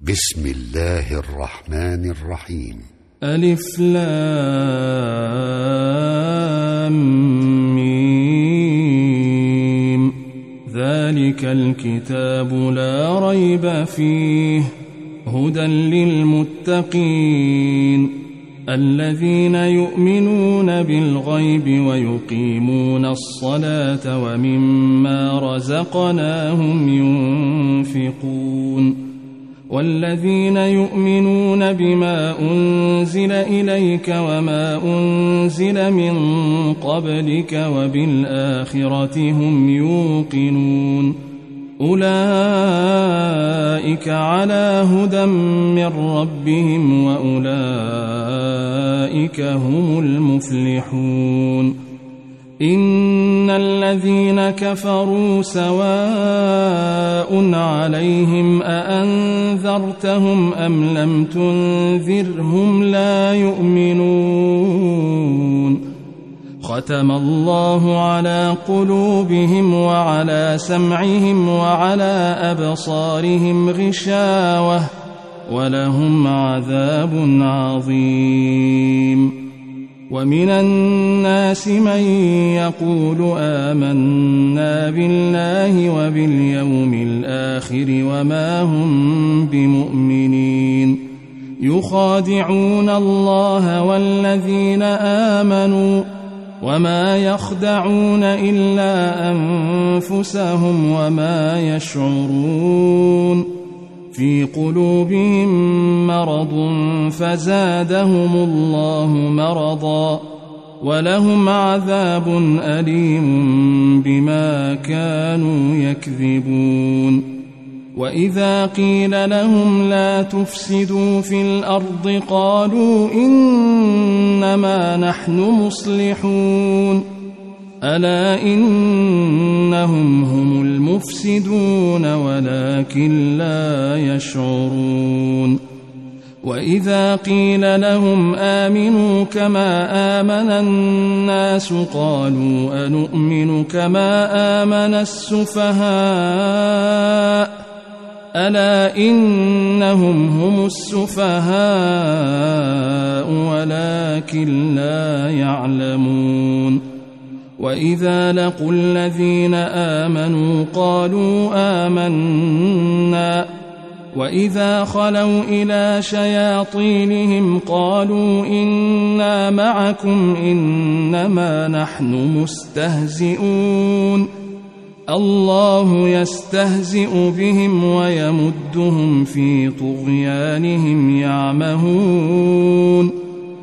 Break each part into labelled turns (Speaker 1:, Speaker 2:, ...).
Speaker 1: بسم الله الرحمن الرحيم.
Speaker 2: ألف لام ميم. ذلك الكتاب لا ريب فيه هدى للمتقين الذين يؤمنون بالغيب ويقيمون الصلاة ومما رزقناهم ينفقون والذين يؤمنون بما أنزل إليك وما أنزل من قبلك وبالآخرة هم يوقنون أولئك على هدى من ربهم وأولئك هم المفلحون. إن الذين كفروا سواء عليهم أأنذرتهم أم لم تنذرهم لا يؤمنون. ختم الله على قلوبهم وعلى سمعهم وعلى أبصارهم غشاوة ولهم عذاب عظيم. ومن الناس من يقول آمنا بالله وباليوم الآخر وما هم بمؤمنين يخادعون الله والذين آمنوا وما يخدعون إلا أنفسهم وما يشعرون. في قلوبهم مرض فزادهم الله مرضا ولهم عذاب أليم بما كانوا يكذبون. وإذا قيل لهم لا تفسدوا في الأرض قالوا إنما نحن مصلحون ألا إنهم هم المفسدون ولكن لا يشعرون. وإذا قيل لهم آمنوا كما آمن الناس قالوا أنؤمن كما آمن السفهاء ألا إنهم هم السفهاء ولكن لا يعلمون. وإذا لقوا الذين آمنوا قالوا آمنا وإذا خلوا إلى شياطينهم قالوا إنا معكم إنما نحن مستهزئون الله يستهزئ بهم ويمدهم في طغيانهم يعمهون.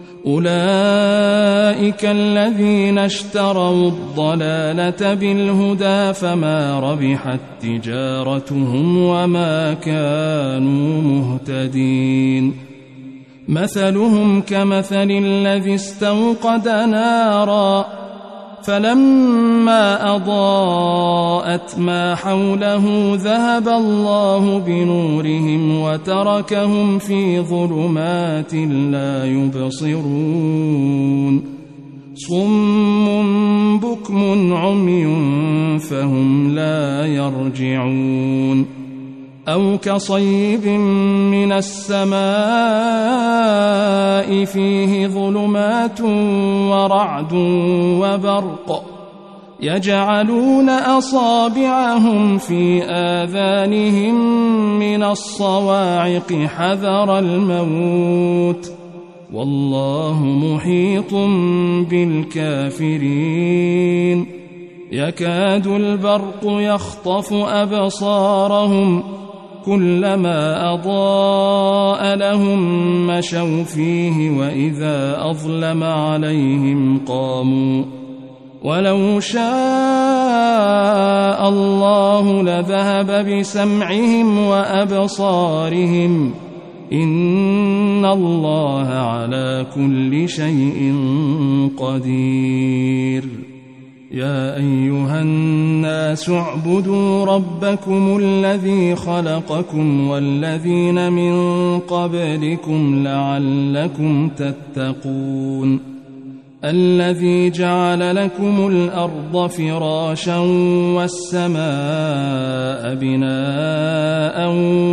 Speaker 2: أولئك الذين اشتروا الضلالة بالهدى فما ربحت تجارتهم وما كانوا مهتدين. مثلهم كمثل الذي استوقد نارا فلما أضاءت ما حوله ذهب الله بنورهم وتركهم في ظلمات لا يبصرون. صم بكم عمي فهم لا يرجعون. أو كصيب من السماء فيه ظلمات ورعد وبرق يجعلون أصابعهم في آذانهم من الصواعق حذر الموت والله محيط بالكافرين. يكاد البرق يخطف أبصارهم كلما أضاء لهم مشوا فيه وإذا أظلم عليهم قاموا ولو شاء الله لذهب بسمعهم وأبصارهم إن الله على كل شيء قدير. يا أيها الناس اعبدوا ربكم الذي خلقكم والذين من قبلكم لعلكم تتقون. الذي جعل لكم الأرض فراشا والسماء بناء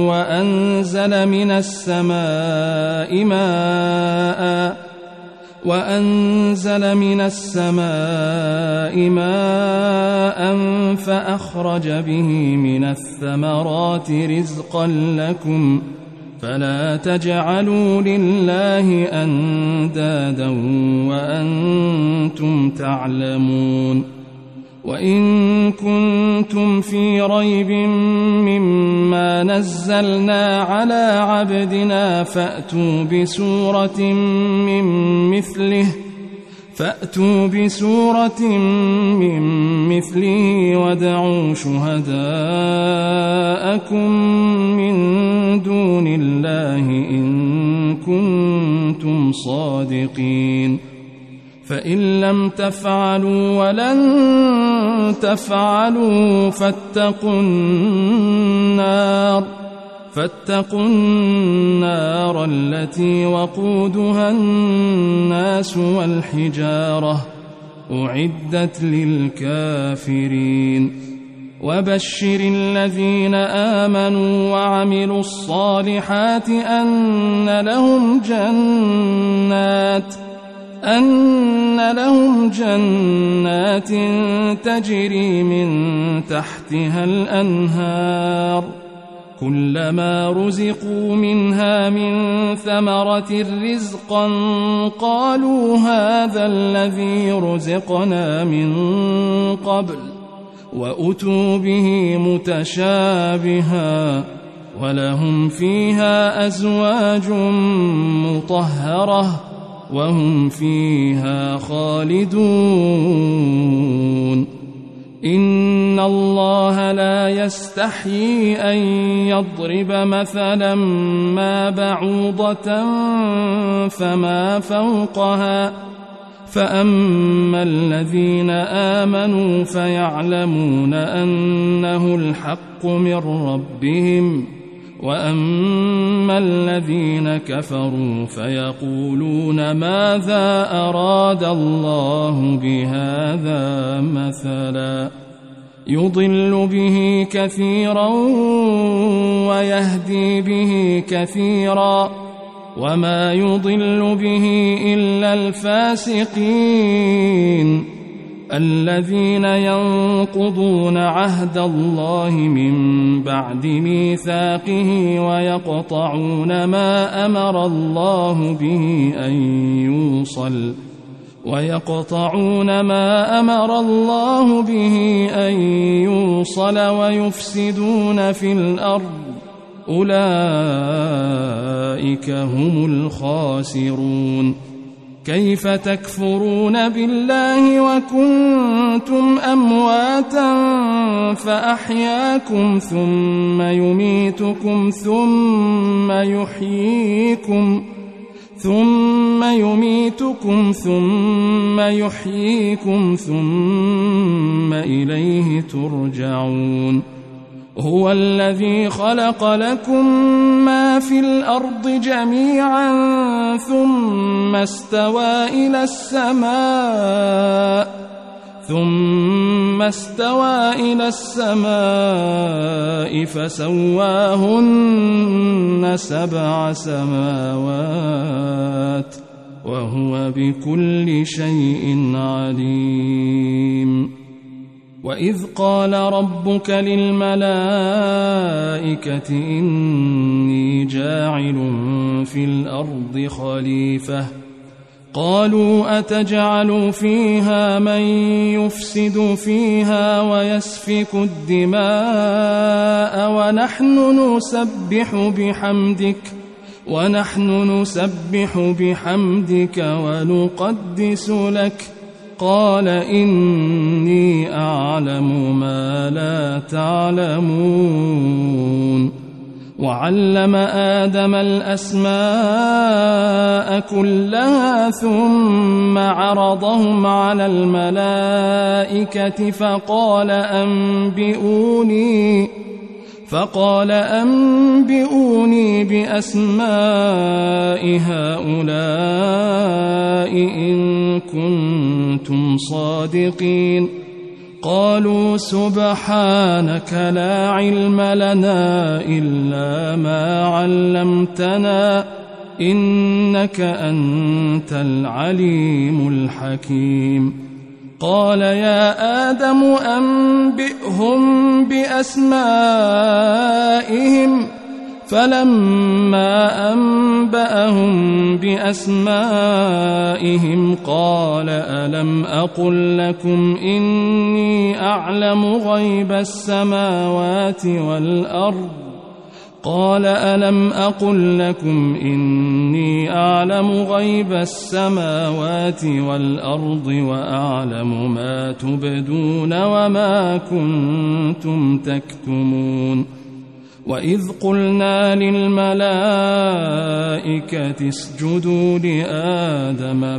Speaker 2: وأنزل من السماء ماء فأخرج به من الثمرات رزقا لكم فلا تجعلوا لله أندادا وأنتم تعلمون وإن كنتم في ريب مما نزلنا على عبدنا فأتوا بسورة من مثله وادعوا شهداءكم من دون الله إن كنتم صادقين فإن لم تفعلوا ولن تفعلوا فاتقوا النار التي وقودها الناس والحجارة أعدت للكافرين وبشر الذين آمنوا وعملوا الصالحات أن لهم جنات تجري من تحتها الأنهار كلما رزقوا منها من ثمرة رزقا قالوا هذا الذي رزقنا من قبل وأتوا به متشابها ولهم فيها أزواج مطهرة وهم فيها خالدون إن الله لا يستحيي أن يضرب مثلا ما بعوضة فما فوقها فأما الذين آمنوا فيعلمون أنه الحق من ربهم وأما الذين كفروا فيقولون ماذا أراد الله بهذا مثلا يضل به كثيرا ويهدي به كثيرا وما يضل به إلا الفاسقين الذين ينقضون عهد الله من بعد ميثاقه ويقطعون ما أمر الله به أن يوصل ويفسدون في الأرض أولئك هم الخاسرون كيف تكفرون بالله وكنتم أمواتا فأحياكم ثم يميتكم ثم يحييكم ثم إليه ترجعون هو الذي خلق لكم ما في الأرض جميعا ثم استوى إلى السماء فسواهن 7 سماوات وهو بكل شيء عليم وإذ قال ربك للملائكة إني جاعل في الأرض خليفة قالوا أتجعل فيها من يفسد فيها ويسفك الدماء ونحن نسبح بحمدك ونقدس لك قال إني أعلم ما لا تعلمون وعلم آدم الأسماء كلها ثم عرضهم على فقال أنبئوني بأسماء هؤلاء إن كنتم صادقين. قالوا سبحانك لا علم لنا إلا ما علمتنا إنك أنت العليم الحكيم. قال يا آدم أنبئهم بأسمائهم. فلما أنبأهم بأسمائهم قال ألم أقل لكم إني أعلم غيب السماوات والأرض قال ألم أقل لكم إني أعلم غيب السماوات والأرض وأعلم ما تبدون وما كنتم تكتمون. وإذ قلنا للملائكة اسجدوا لآدم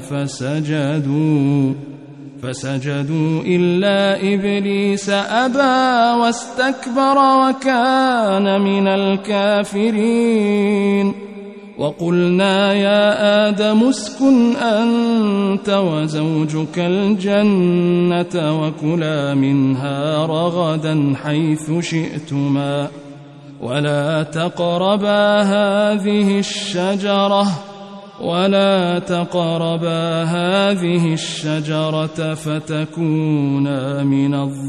Speaker 2: فسجدوا إلا إبليس أبى واستكبر وكان من الكافرين. وقلنا يا آدم اسكن أنت وزوجك الجنة وكلا منها رغدا حيث شئتما ولا تقربا هذه الشجرة فتكونا من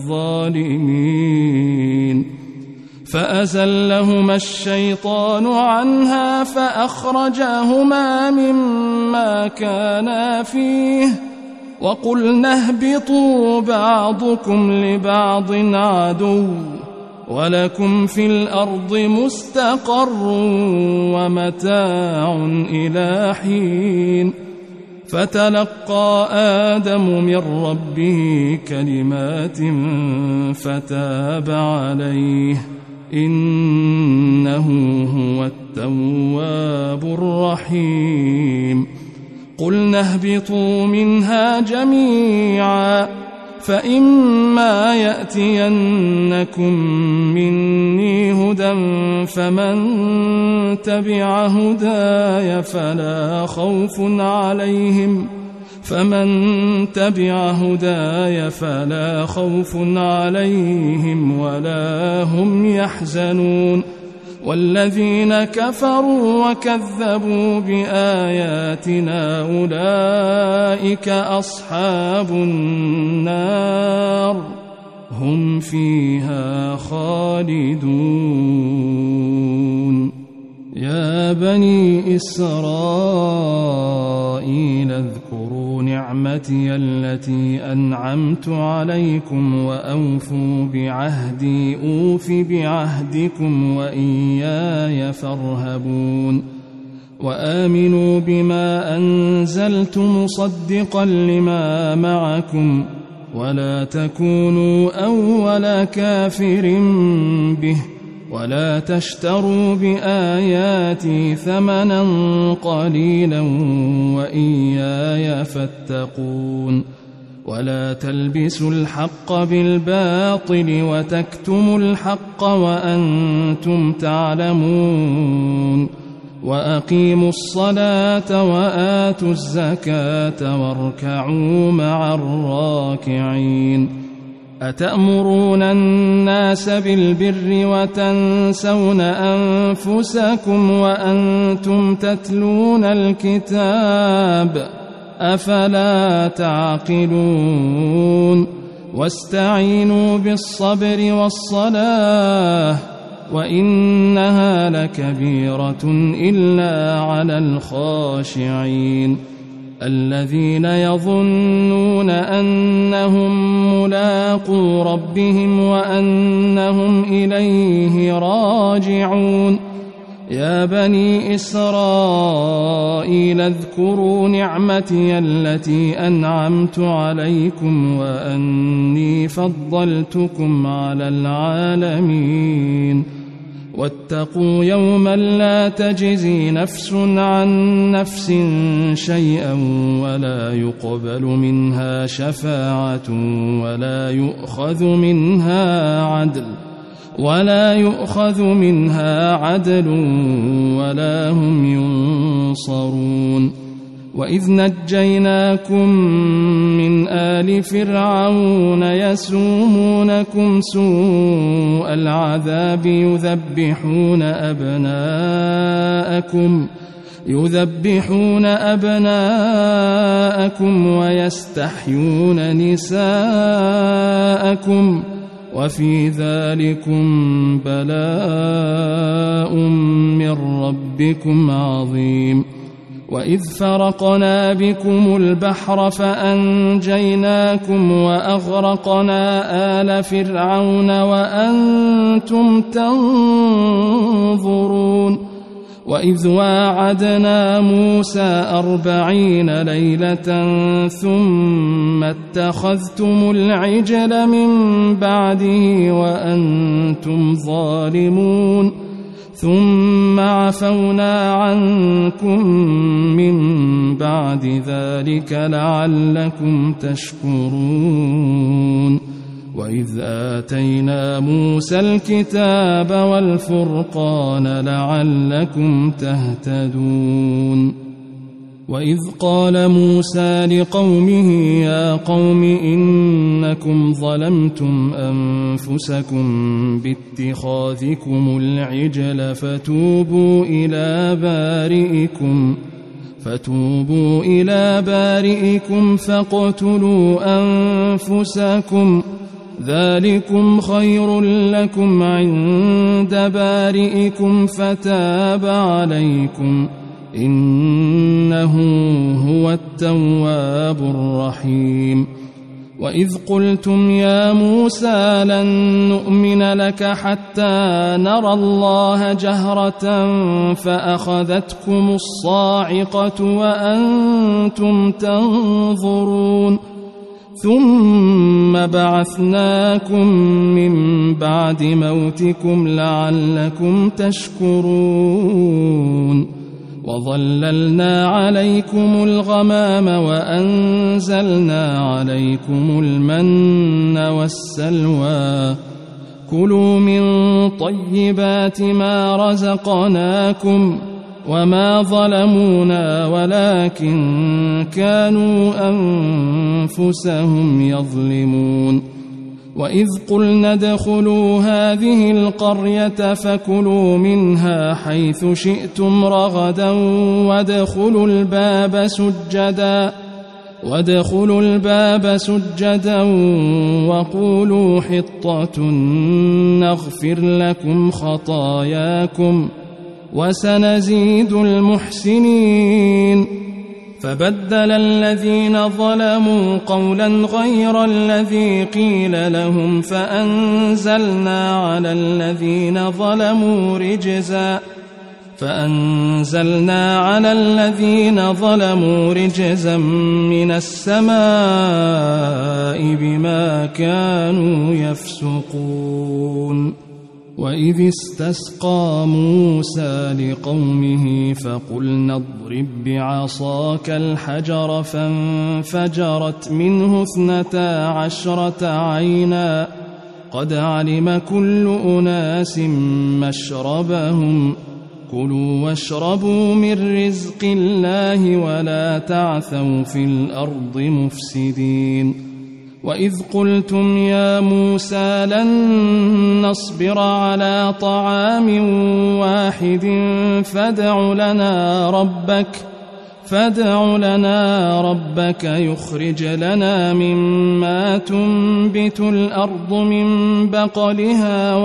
Speaker 2: الظالمين. فأزلهما الشيطان عنها فأخرجاهما مما كانا فيه وقلنا اهبطوا بعضكم لبعض عدو ولكم في الأرض مستقر ومتاع إلى حين. فتلقى آدم من ربه كلمات فتاب عليه إنه هو التواب الرحيم. قلنا اهبطوا منها جميعا فإما يأتينكم مني هدى فمن تبع هداي فلا خوف عليهم ولا هم يحزنون. والذين كفروا وكذبوا بآياتنا أولئك أصحاب النار هم فيها خالدون. يا بني إسرائيل اذكروا نعمتي التي أنعمت عليكم وأوفوا بعهدي أوف بعهدكم وإياي فارهبون. وآمنوا بما أنزلت مصدقا لما معكم ولا تكونوا أول كافر به ولا تشتروا بآياتي ثمنا قليلا وإياي فاتقون. ولا تلبسوا الحق بالباطل وتكتموا الحق وأنتم تعلمون. وأقيموا الصلاة وآتوا الزكاة واركعوا مع الراكعين. أتأمرون الناس بالبر وتنسون أنفسكم وأنتم تتلون الكتاب أفلا تعقلون. واستعينوا بالصبر والصلاة وإنها لكبيرة إلا على الخاشعين الذين يظنون أنهم ملاقو ربهم وأنهم إليه راجعون. يا بني إسرائيل اذكروا نعمتي التي أنعمت عليكم وأني فضلتكم على العالمين. واتقوا يوما لا تجزي نفس عن نفس شيئا ولا يقبل منها شفاعة ولا يؤخذ منها عدل ولا يؤخذ منها عدل ولا هم ينصرون وإذ نجيناكم من آل فرعون يسومونكم سوء العذاب يذبحون أبناءكم ويستحيون نساءكم وفي ذلكم بلاء من ربكم عظيم وإذ فرقنا بكم البحر فأنجيناكم وأغرقنا آل فرعون وأنتم تنظرون وإذ واعدنا موسى 40 ليلة ثم اتخذتم العجل من بعده وأنتم ظالمون ثم عفونا عنكم من بعد ذلك لعلكم تشكرون وإذ آتينا موسى الكتاب والفرقان لعلكم تهتدون وإذ قال موسى لقومه يا قوم إنكم ظلمتم أنفسكم باتخاذكم العجل فتوبوا إلى بارئكم فاقتلوا أنفسكم ذلكم خير لكم عند بارئكم فتاب عليكم إنه هو التواب الرحيم وإذ قلتم يا موسى لن نؤمن لك حتى نرى الله جهرة فأخذتكم الصاعقة وأنتم تنظرون ثم بعثناكم من بعد موتكم لعلكم تشكرون وظللنا عليكم الغمام وأنزلنا عليكم المن والسلوى كلوا من طيبات ما رزقناكم وما ظلمونا ولكن كانوا أنفسهم يظلمون وإذ قلنا ادخلوا هذه القرية فكلوا منها حيث شئتم رغدا وادخلوا الباب سجدا وقولوا حطة نغفر لكم خطاياكم وسنزيد المحسنين فبدل الذينظلموا قولا غير الذي قيل لهم فأنزلنا على الذين ظلموا رجزا من السماء بما كانوا يفسقون وإذ استسقى موسى لقومه فقلنا اضرب بعصاك الحجر فانفجرت منه 12 عينا قد علم كل أناس مشربهم كلوا واشربوا من رزق الله ولا تعثوا في الأرض مفسدين وإذ قلتم يا موسى لن نصبر على طعام واحد فادع لنا ربك يخرج لنا مما تنبت الأرض من بقلها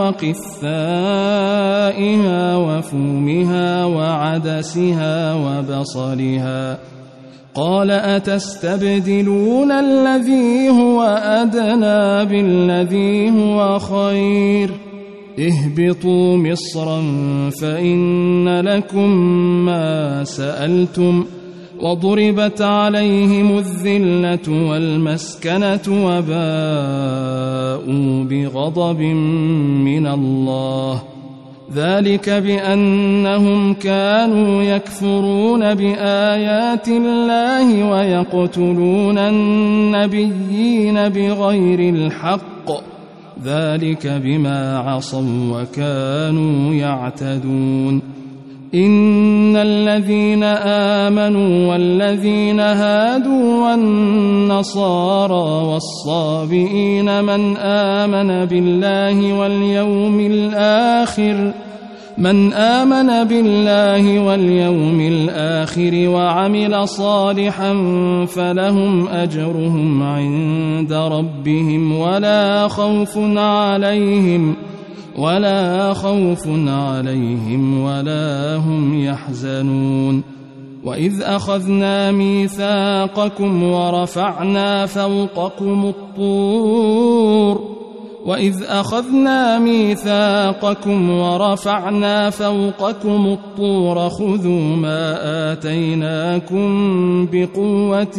Speaker 2: وقثائها وفومها وعدسها وبصلها قال أتستبدلون الذي هو أدنى بالذي هو خير اهبطوا مصرا فإن لكم ما سألتم وضربت عليهم الذلة والمسكنة وباءوا بغضب من الله ذلك بأنهم كانوا يكفرون بآيات الله ويقتلون النبيين بغير الحق ذلك بما عصوا وكانوا يعتدون إن الذين آمنوا والذين هادوا والنصارى والصابئين من آمن بالله واليوم الآخر وعمل صالحا فلهم أجرهم عند ربهم ولا خوف عليهم ولا هم يحزنون وإذ أخذنا ميثاقكم ورفعنا فوقكم الطور خذوا ما آتيناكم بقوة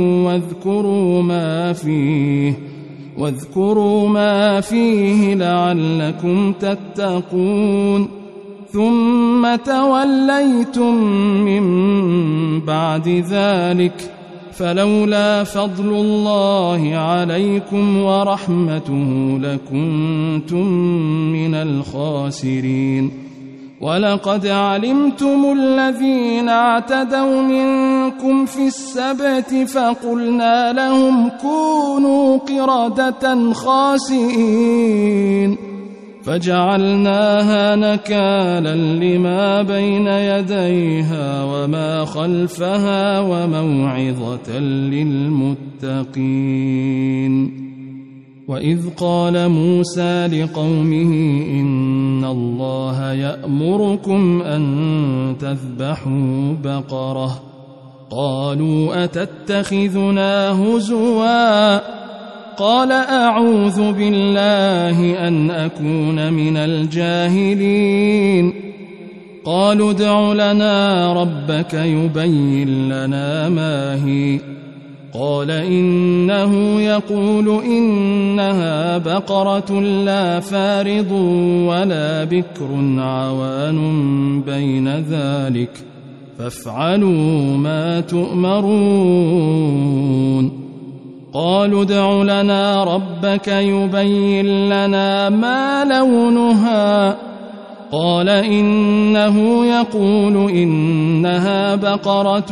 Speaker 2: واذكروا ما فيه لعلكم تتقون ثم توليتم من بعد ذلك فلولا فضل الله عليكم ورحمته لكنتم من الخاسرين ولقد علمتم الذين اعتدوا منكم في السبت فقلنا لهم كونوا قردة خاسئين فجعلناها نكالا لما بين يديها وما خلفها وموعظة للمتقين وإذ قال موسى لقومه إن الله يأمركم أن تذبحوا بقرة قالوا أتتخذنا هزوا قال أعوذ بالله أن أكون من الجاهلين قالوا ادع لنا ربك يبين لنا ما هي قال إنه يقول إنها بقرة لا فارض ولا بكر عوان بين ذلك فافعلوا ما تؤمرون قالوا ادع لنا ربك يبين لنا ما لونها قال إنه يقول إنها بقرة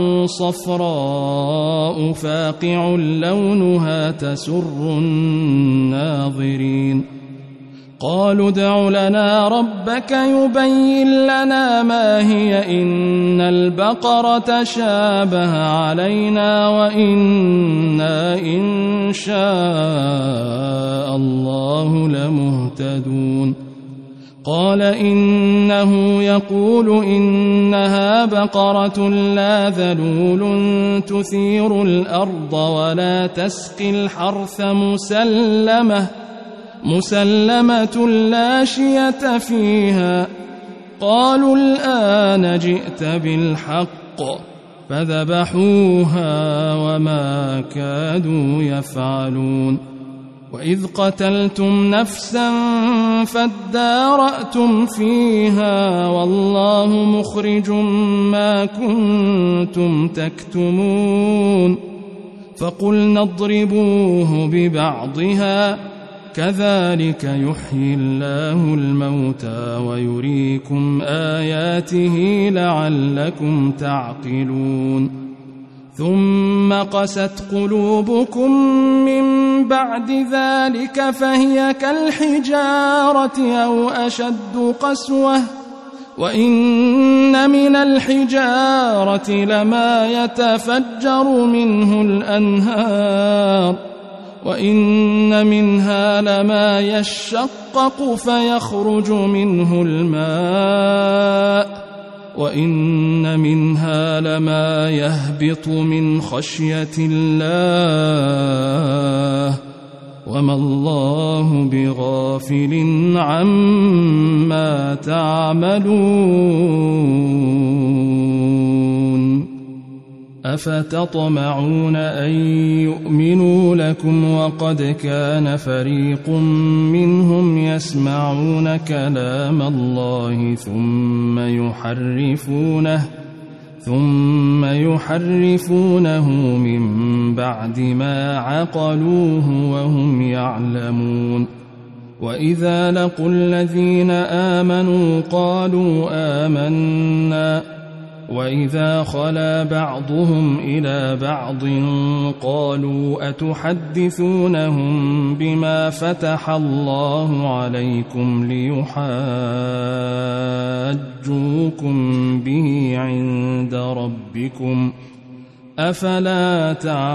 Speaker 2: صفراء فاقع لونها تسر الناظرين قالوا ادع لنا ربك يبين لنا ما هي إن البقرة شابه علينا وإنا إن شاء الله لمهتدون قال إنه يقول إنها بقرة لا ذلول تثير الأرض ولا تسقي الحرث مسلمة لا شية فيها قالوا الآن جئت بالحق فذبحوها وما كادوا يفعلون وإذ قتلتم نفسا فادارأتم فيها والله مخرج ما كنتم تكتمون فقلنا اضربوه ببعضها كذلك يحيي الله الموتى ويريكم آياته لعلكم تعقلون ثم قست قلوبكم من بعد ذلك فهي كالحجارة أو أشد قسوة وإن من الحجارة لما يتفجر منه الأنهار وإن منها لما يشقق فيخرج منه الماء وإن منها لما يهبط من خشية الله وما الله بغافل عما تعملون أفتطمعون أن يؤمنوا لكم وقد كان فريق منهم يسمعون كلام الله ثم يحرفونه من بعد ما عقلوه وهم يعلمون وإذا لقوا الذين آمنوا قالوا آمنا وإذا خلا بعضهم إلى بعض قالوا أتحدثونهم بما فتح الله عليكم ليحاجوكم به عند ربكم أفلا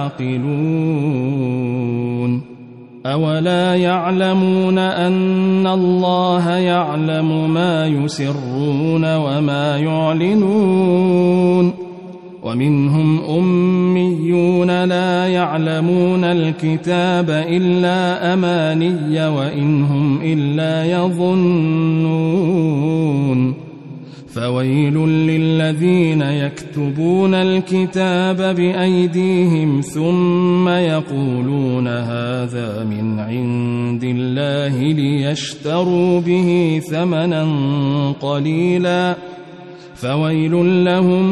Speaker 2: تعقلون أولا يعلمون أن الله يعلم ما يسرون وما يعلنون ومنهم أميون لا يعلمون الكتاب إلا أماني وإن هم إلا يظنون فويل للذين يكتبون الكتاب بأيديهم ثم يقولون هذا من عند الله ليشتروا به ثمنا قليلا فويل لهم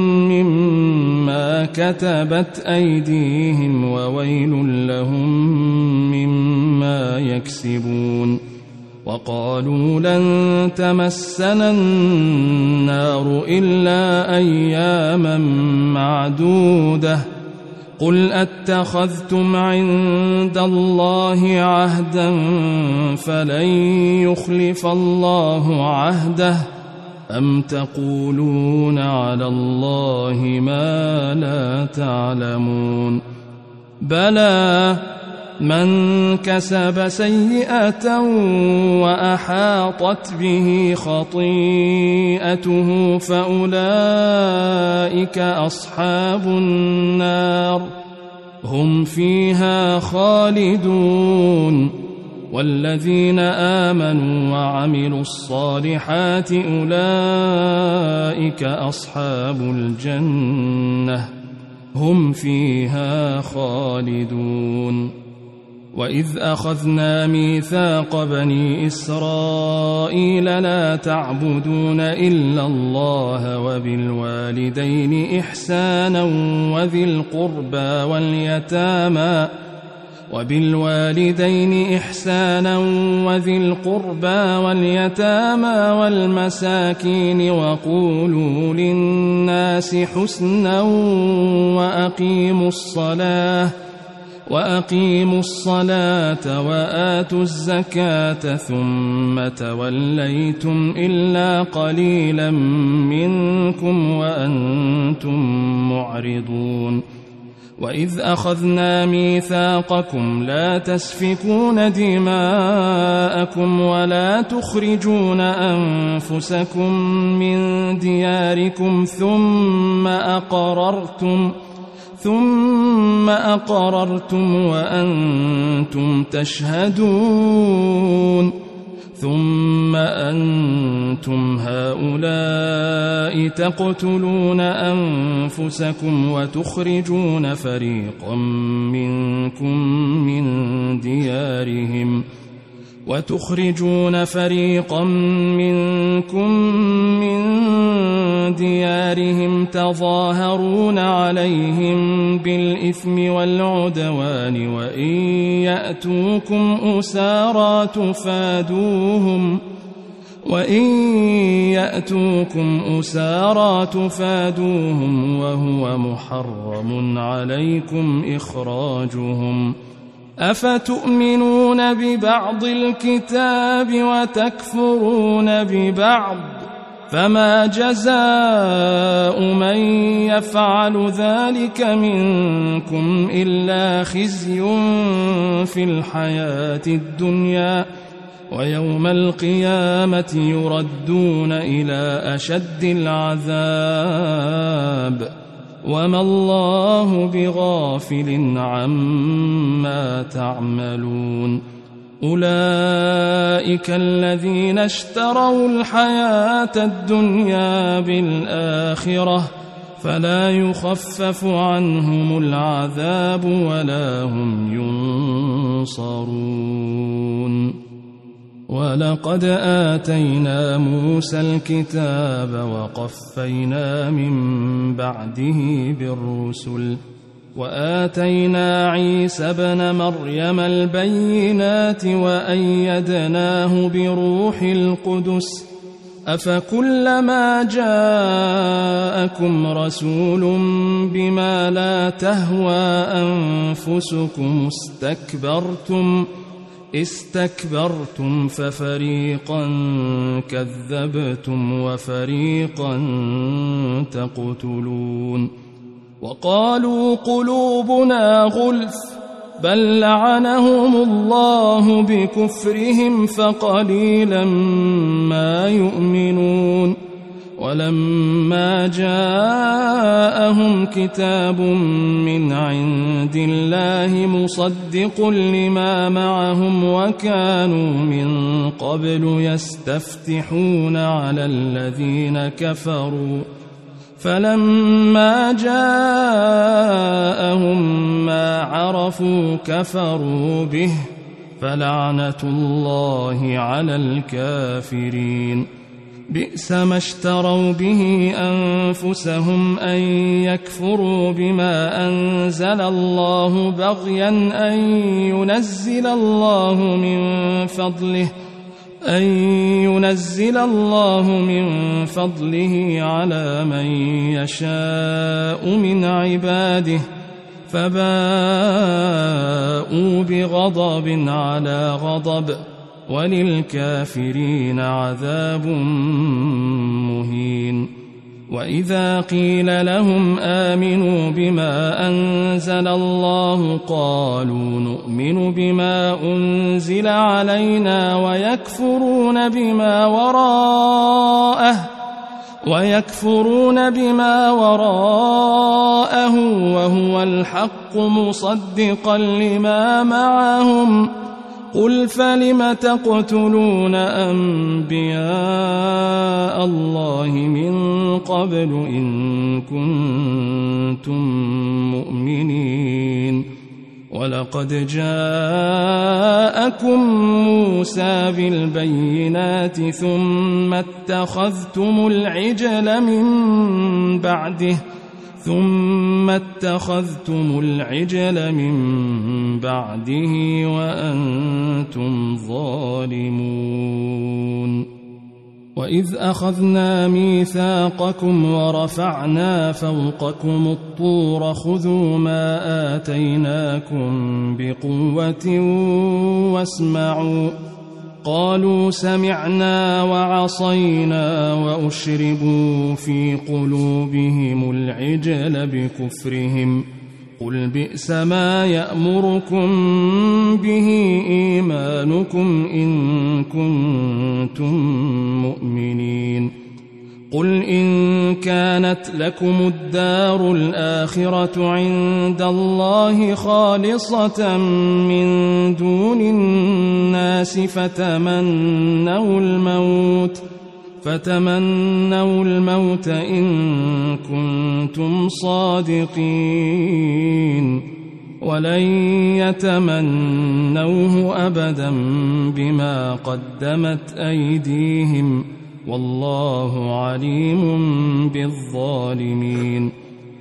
Speaker 2: مما كتبت أيديهم وويل لهم مما يكسبون وقالوا لن تمسنا النار إلا أياما معدودة قل أتخذتم عند الله عهدا فلن يخلف الله عهده أم تقولون على الله ما لا تعلمون بلى من كسب سيئة وأحاطت به خطيئته فأولئك أصحاب النار هم فيها خالدون والذين آمنوا وعملوا الصالحات أولئك أصحاب الجنة هم فيها خالدون وإذ أخذنا ميثاق بني إسرائيل لا تعبدون إلا الله وبالوالدين إحسانا وذي القربى واليتامى والمساكين وقولوا للناس حسنا وأقيموا الصلاة وآتوا الزكاة ثم توليتم إلا قليلا منكم وأنتم معرضون وإذ أخذنا ميثاقكم لا تسفكون دماءكم ولا تخرجون أنفسكم من دياركم ثم أقررتم وأنتم تشهدون ثم أنتم هؤلاء تقتلون أنفسكم وتخرجون فريقا منكم من ديارهم تظاهرون عليهم بالإثم والعدوان وإن يأتوكم أسارى تفادوهم وهو محرم عليكم إخراجهم أفتؤمنون ببعض الكتاب وتكفرون ببعض فما جزاء من يفعل ذلك منكم إلا خزي في الحياة الدنيا ويوم القيامة يردون إلى أشد العذاب وما الله بغافل عما تعملون أولئك الذين اشتروا الحياة الدنيا بالآخرة فلا يخفف عنهم العذاب ولا هم ينصرون ولقد آتينا موسى الكتاب وقفينا من بعده بالرسل وآتينا عيسى ابن مريم البينات وأيدناه بروح القدس أفكلما جاءكم رسول بما لا تهوى أنفسكم استكبرتم ففريقا كذبتم وفريقا تقتلون وقالوا قلوبنا غلف بل لعنهم الله بكفرهم فقليلا ما يؤمنون ولما جاءهم كتاب من عند الله مصدق لما معهم وكانوا من قبل يستفتحون على الذين كفروا فلما جاءهم ما عرفوا كفروا به فلعنة الله على الكافرين بئس ما اشتروا به أنفسهم أن يكفروا بما أنزل الله بغيا أن ينزل الله من فضله على من يشاء من عباده فباءوا بغضب على غضب وللكافرين عذاب مهين وإذا قيل لهم آمنوا بما أنزل الله قالوا نؤمن بما أنزل علينا ويكفرون بما وراءه وهو الحق مصدقا لما معهم قل فلم تقتلون أنبياء الله من قبل إن كنتم مؤمنين ولقد جاءكم موسى بالبينات ثم اتخذتم العجل من بعده وأنتم ظالمون وإذ أخذنا ميثاقكم ورفعنا فوقكم الطور خذوا ما آتيناكم بقوة واسمعوا قالوا سمعنا وعصينا وأشربوا في قلوبهم العجل بكفرهم قل بئس ما يأمركم به إيمانكم إن كنتم مؤمنين قل إن كانت لكم الدار الآخرة عند الله خالصة من دون الناس فتمنوا الموت إن كنتم صادقين ولن يتمنوه أبدا بما قدمت أيديهم والله عليم بالظالمين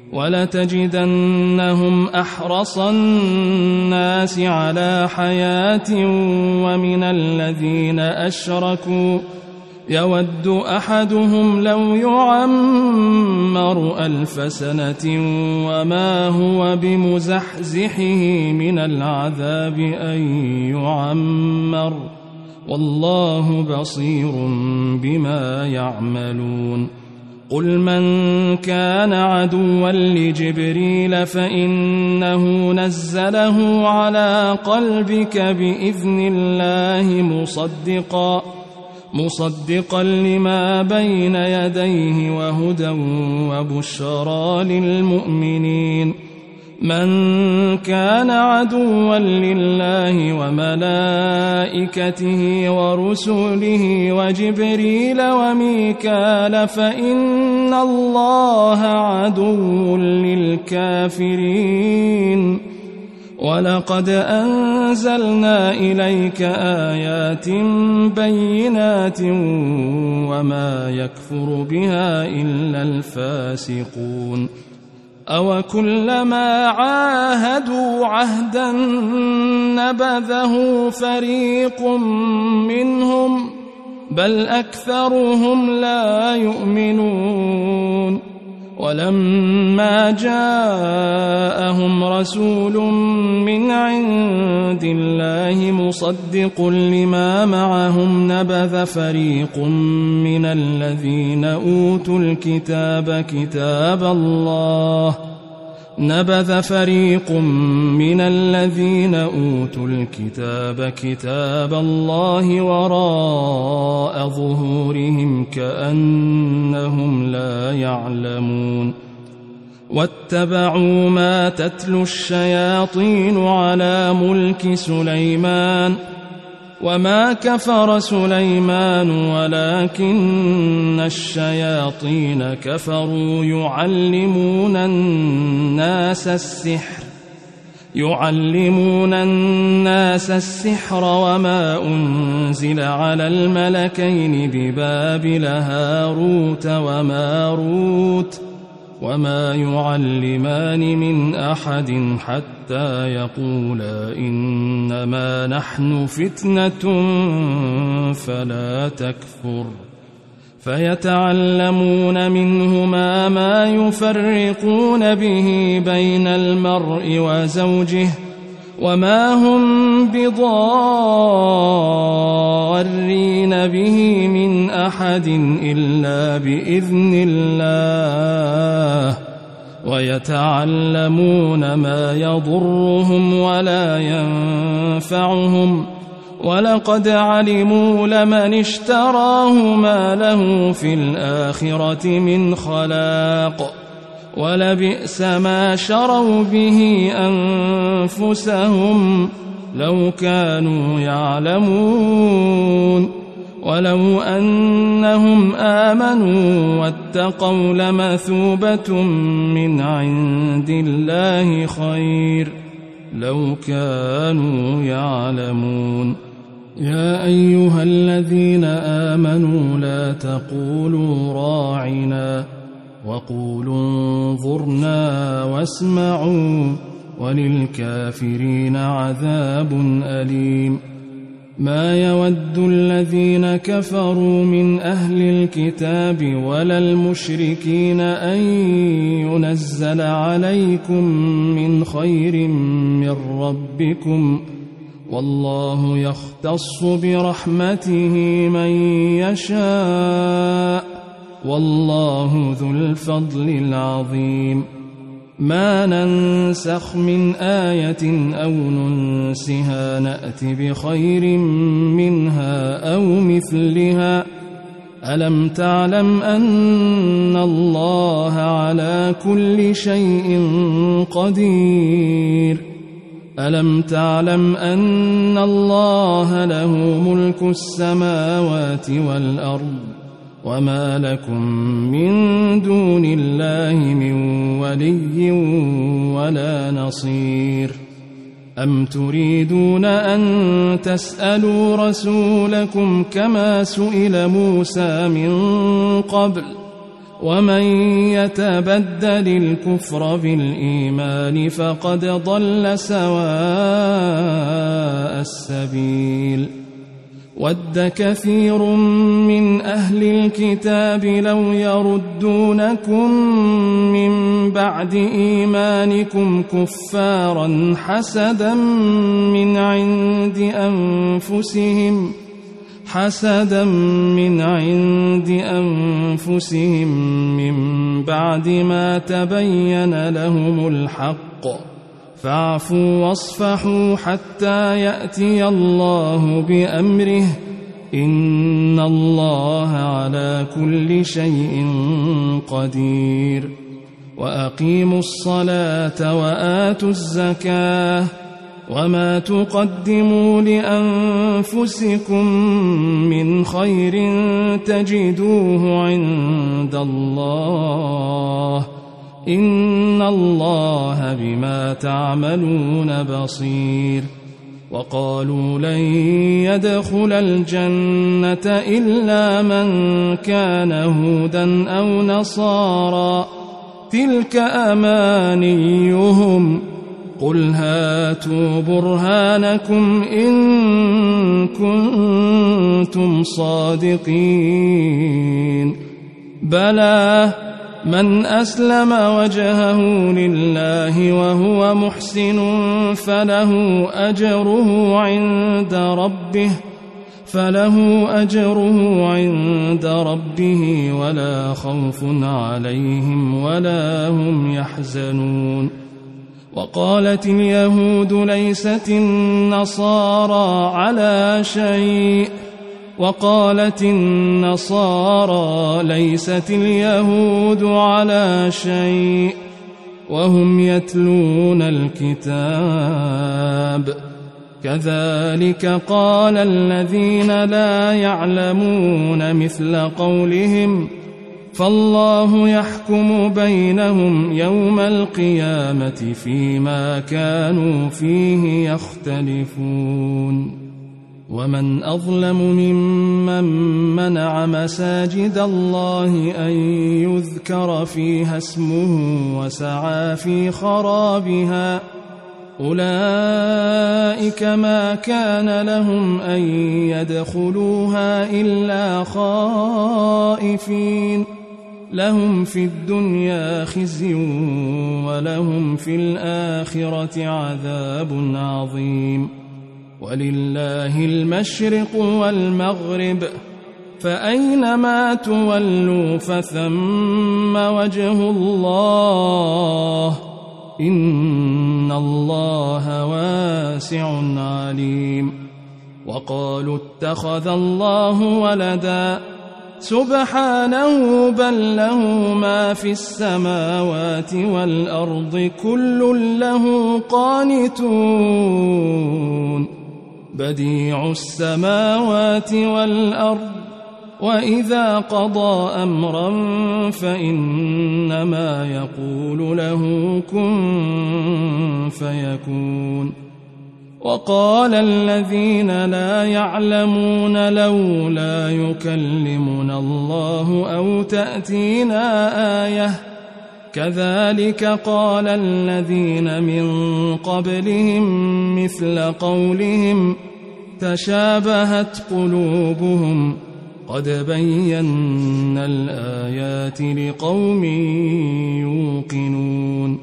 Speaker 2: ولتجدنهم أحرص الناس على حياة ومن الذين أشركوا يود أحدهم لو يعمر 1000 سنة وما هو بمزحزحه من العذاب أن يعمر والله بصير بما يعملون قل من كان عدوا لجبريل فإنه نزله على قلبك بإذن الله مصدقا لما بين يديه وهدى وبشرى للمؤمنين من كان عدوا لله وملائكته ورسله وجبريل وميكال فإن الله عدو للكافرين ولقد أنزلنا إليك آيات بينات وما يكفر بها إلا الفاسقون أو كلما عاهدوا عهدا نبذه فريق منهم بل أكثرهم لا يؤمنون ولما جاءهم رسول من عند الله مصدق لما معهم نبذ فريق من الذين أوتوا الكتاب كتاب الله وراء ظهورهم كأنهم لا يعلمون واتبعوا ما تتلو الشياطين على ملك سليمان وما كفر سليمان ولكن الشياطين كفروا يعلمون الناس السحر وما أنزل على الملكين ببابل هاروت وماروت وما يعلمان من أحد حتى يقولا إنما نحن فتنة فلا تكفر فيتعلمون منهما ما يفرقون به بين المرء وزوجه وما هم بضارين به من أحد إلا بإذن الله ويتعلمون ما يضرهم ولا ينفعهم ولقد علموا لمن اشتراه ما له في الآخرة من خلاق ولبئس ما شروا به أنفسهم لو كانوا يعلمون ولو أنهم آمنوا واتقوا لمثوبة من عند الله خير لو كانوا يعلمون يا أيها الذين آمنوا لا تقولوا راعنا وقولوا انظرنا واسمعوا وللكافرين عذاب أليم ما يود الذين كفروا من أهل الكتاب ولا المشركين أن ينزل عليكم من خير من ربكم والله يختص برحمته من يشاء والله ذو الفضل العظيم ما ننسخ من آية أو ننسها نأت بخير منها أو مثلها ألم تعلم أن الله على كل شيء قدير ألم تعلم أن الله له ملك السماوات والأرض وما لكم من دون الله من ولي ولا نصير أم تريدون أن تسألوا رسولكم كما سئل موسى من قبل ومن يتبدل الكفر بالإيمان فقد ضل سواء السبيل ود كثير من أهل الكتاب لو يردونكم من بعد إيمانكم كفارا حسدا من عند أنفسهم من بعد ما تبين لهم الحق فاعفوا واصفحوا حتى يأتي الله بأمره إن الله على كل شيء قدير وأقيموا الصلاة وآتوا الزكاة وما تقدموا لأنفسكم من خير تجدوه عند الله إن الله بما تعملون بصير وقالوا لن يدخل الجنة إلا من كان هودا أو نصارى تلك أمانيهم قل هاتوا برهانكم إن كنتم صادقين بلى من أسلم وجهه لله وهو محسن فله أجره عند ربه ولا خوف عليهم ولا هم يحزنون وقالت اليهود ليست النصارى ليست اليهود على شيء وهم يتلون الكتاب كذلك قال الذين لا يعلمون مثل قولهم فالله يحكم بينهم يوم القيامة فيما كانوا فيه يختلفون ومن أظلم ممن منع مساجد الله أن يذكر فيها اسمه وسعى في خرابها أولئك ما كان لهم أن يدخلوها إلا خائفين لهم في الدنيا خزي ولهم في الآخرة عذاب عظيم ولله المشرق والمغرب فأينما تولوا فثم وجه الله إن الله واسع عليم وقالوا اتخذ الله ولدا سبحانه بل له ما في السماوات والأرض كل له قانتون بديع السماوات والأرض وإذا قضى أمرا فإنما يقول له كن فيكون وقال الذين لا يعلمون لولا يكلمنا الله أو تأتينا آية كذلك قال الذين من قبلهم مثل قولهم تشابهت قلوبهم قد بينا الآيات لقوم يوقنون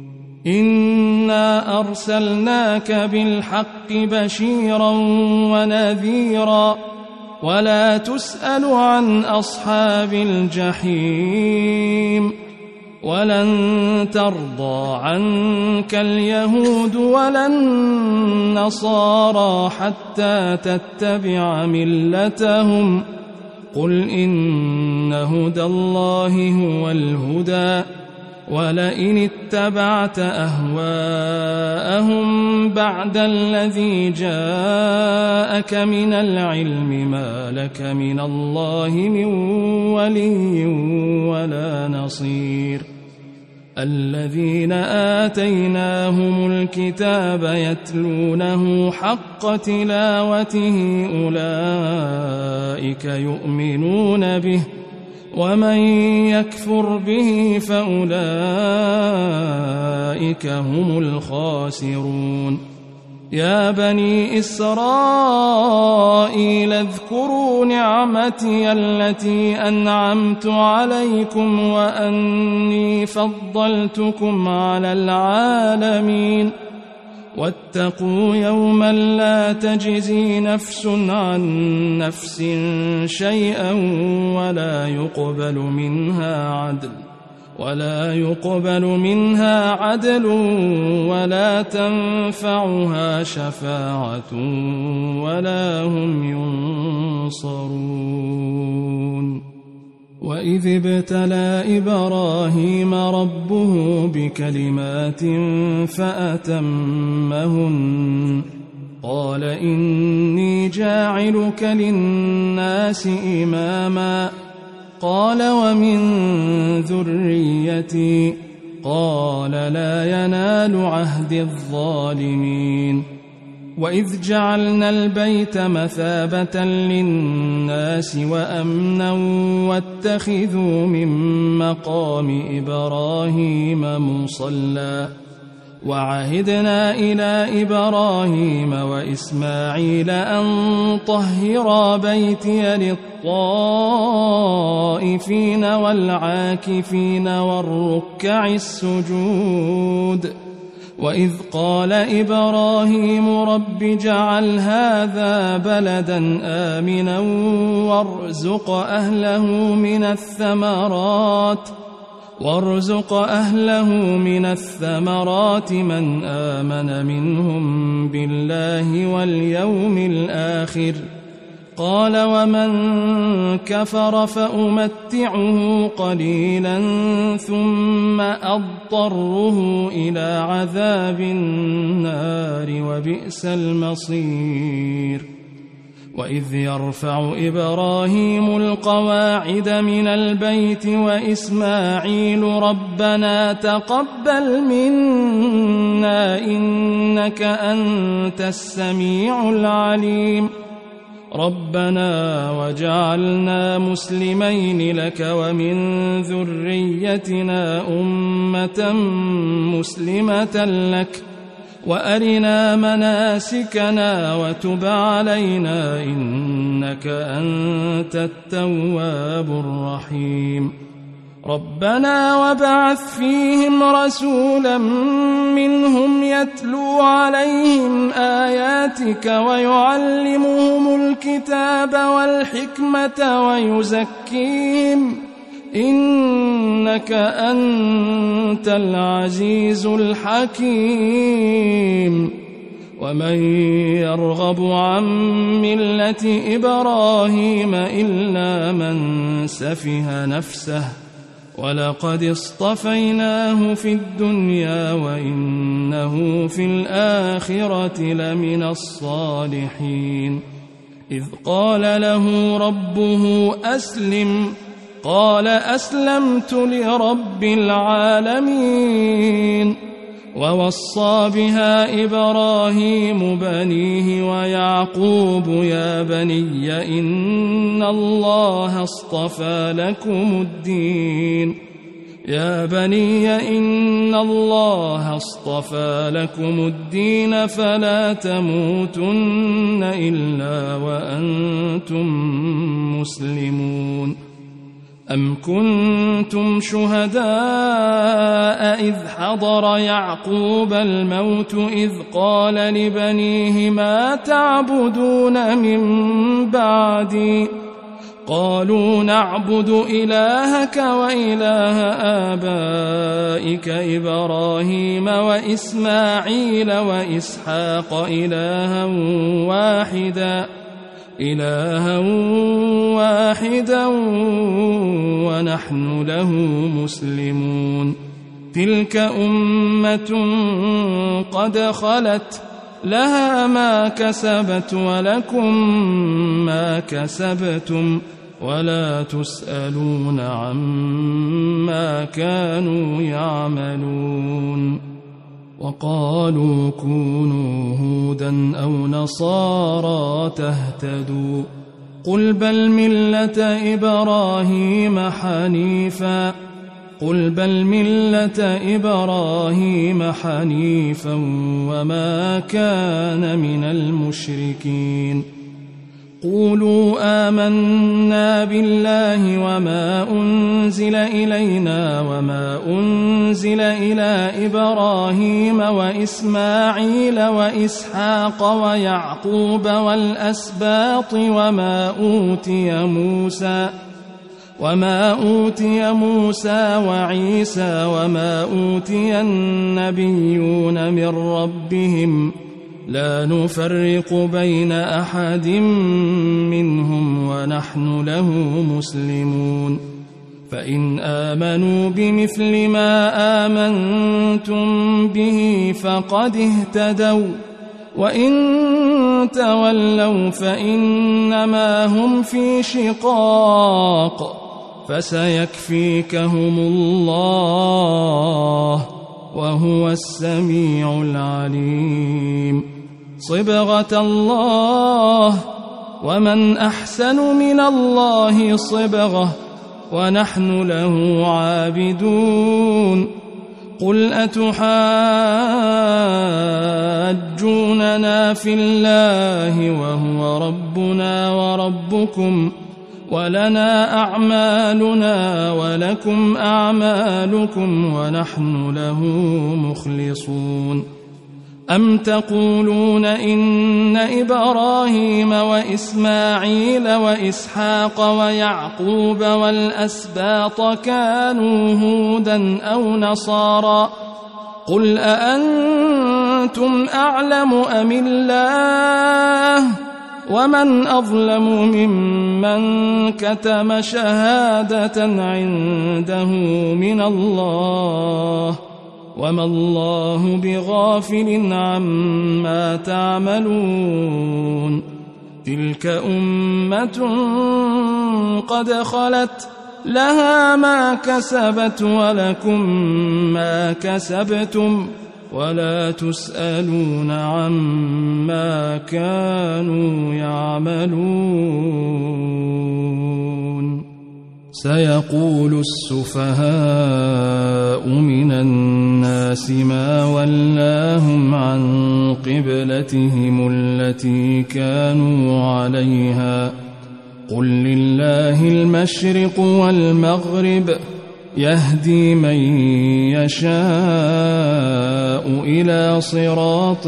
Speaker 2: إنا أرسلناك بالحق بشيرا ونذيرا ولا تسأل عن أصحاب الجحيم ولن ترضى عنك اليهود ولا النصارى حتى تتبع ملتهم قل إن هدى الله هو الهدى ولئن اتبعت أهواءهم بعد الذي جاءك من العلم ما لك من الله من ولي ولا نصير الذين آتيناهم الكتاب يتلونه حق تلاوته أولئك يؤمنون به ومن يكفر به فأولئك هم الخاسرون يا بني إسرائيل اذكروا نعمتي التي أنعمت عليكم وأني فضلتكم على العالمين واتقوا يوما لا تجزي نفس عن نفس شيئا ولا يقبل منها عدل ولا تنفعها شفاعة ولا هم ينصرون وإذ ابتلى إبراهيم ربه بكلمات فأتمهن قال إني جاعلك للناس إماما قال ومن ذريتي قال لا ينال عهد الظالمين وإذ جعلنا البيت مثابة للناس وأمنا واتخذوا من مقام إبراهيم مصلى وعهدنا إلى إبراهيم وإسماعيل أن طهرا بيتي للطائفين والعاكفين والركع السجود وإذ قال إبراهيم رب اجعل هذا بلدا آمنا وارزق أهله من الثمرات من آمن منهم بالله واليوم الآخر قال ومن كفر فأمتعه قليلا ثم أضطره إلى عذاب النار وبئس المصير وإذ يرفع إبراهيم القواعد من البيت وإسماعيل ربنا تقبل منا إنك أنت السميع العليم ربنا وجعلنا مسلمين لك ومن ذريتنا أمة مسلمة لك وأرنا مناسكنا وتب علينا إنك أنت التواب الرحيم ربنا وابعث فيهم رسولا منهم يتلو عليهم آياتك ويعلمهم الكتاب والحكمة ويزكيهم إنك أنت العزيز الحكيم ومن يرغب عن ملة إبراهيم إلا من سفه نفسه ولقد اصطفيناه في الدنيا وإنه في الآخرة لمن الصالحين إذ قال له ربه أسلم قال أسلمت لرب العالمين ووصى بها إبراهيم بنيه ويعقوب يا بني إن الله اصطفى لكم الدين فلا تموتن إلا وأنتم مسلمون أم كنتم شهداء إذ حضر يعقوب الموت إذ قال لبنيه ما تعبدون من بعدي قالوا نعبد إلهك وإله آبائك إبراهيم وإسماعيل وإسحاق إلها واحدا ونحن له مسلمون تلك أمة قد خلت لها ما كسبت ولكم ما كسبتم ولا تسألون عما كانوا يعملون وقالوا كونوا هودا أو نصارى تهتدوا قل بل ملة إبراهيم حنيفا وما كان من المشركين قولوا آمنا بالله وما أنزل إلينا وما أنزل إلى إبراهيم وإسماعيل وإسحاق ويعقوب والأسباط وما أوتي موسى وعيسى وما أوتي النبيون من ربهم لا نفرق بين أحد منهم ونحن له مسلمون فإن آمنوا بمثل ما آمنتم به فقد اهتدوا وإن تولوا فإنما هم في شقاق فسيكفيكهم الله وهو السميع العليم صبغة الله ومن أحسن من الله صبغة ونحن له عابدون قل أتحاجوننا في الله وهو ربنا وربكم ولنا أعمالنا ولكم أعمالكم ونحن له مخلصون أم تقولون إن إبراهيم وإسماعيل وإسحاق ويعقوب والأسباط كانوا هودا أو نصارى قل أأنتم أعلم أم الله ومن أظلم ممن كتم شهادة عنده من الله وما الله بغافل عما تعملون تلك أمة قد خلت لها ما كسبت ولكم ما كسبتم ولا تسألون عما كانوا يعملون سيقول السفهاء من الناس ما ولاهم عن قبلتهم التي كانوا عليها قل لله المشرق والمغرب يهدي من يشاء إلى صراط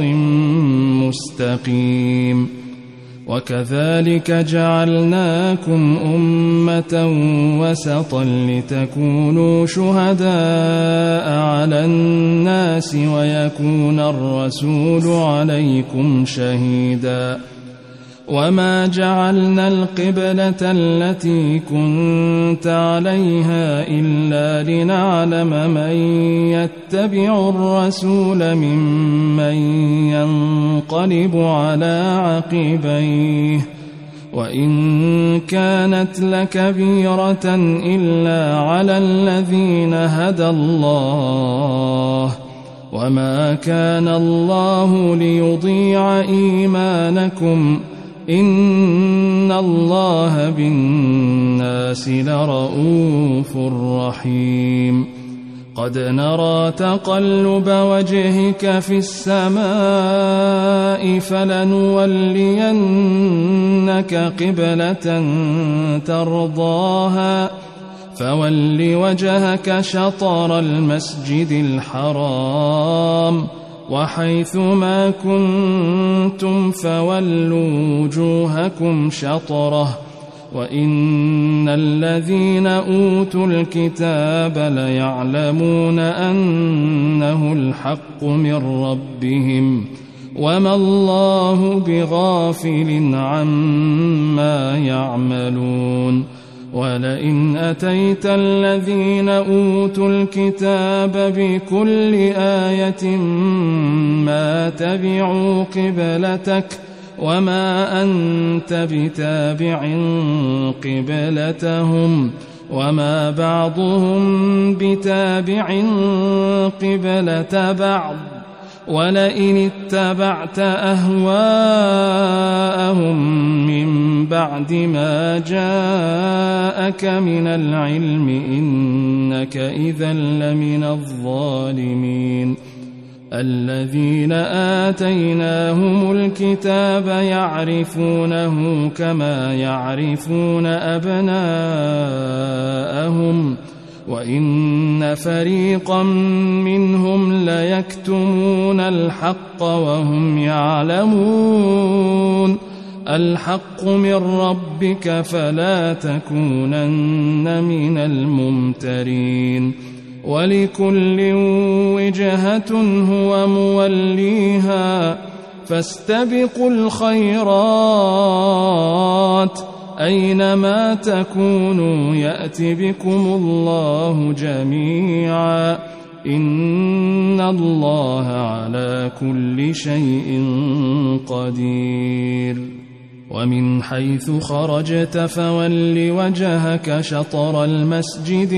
Speaker 2: مستقيم وكذلك جعلناكم أمة وسطا لتكونوا شهداء على الناس ويكون الرسول عليكم شهيدا وما جعلنا القبلة التي كنت عليها إلا لنعلم من يتبع الرسول ممن ينقلب على عقبيه وإن كانت لكبيرة إلا على الذين هدى الله وما كان الله ليضيع إيمانكم إن الله بالناس لرؤوف رحيم قد نرى تقلب وجهك في السماء فلنولينك قبلة ترضاها فول وجهك شطر المسجد الحرام وحيث ما كنتم فولوا وجوهكم شطره وإن الذين أوتوا الكتاب ليعلمون أنه الحق من ربهم وما الله بغافل عما يعملون ولئن أتيت الذين أوتوا الكتاب بكل آية ما تبعوا قبلتك وما أنت بتابع قبلتهم وما بعضهم بتابع قبلة بعض ولئن اتبعت أهواءهم من بعد ما جاءك من العلم إنك إذا لمن الظالمين الذين آتيناهم الكتاب يعرفونه كما يعرفون أبناءهم وإن فريقا منهم ليكتمون الحق وهم يعلمون الحق من ربك فلا تكونن من الممترين ولكل وجهة هو موليها فاستبقوا الخيرات أينما تكونوا يأت بكم الله جميعا إن الله على كل شيء قدير ومن حيث خرجت فول وجهك شطر المسجد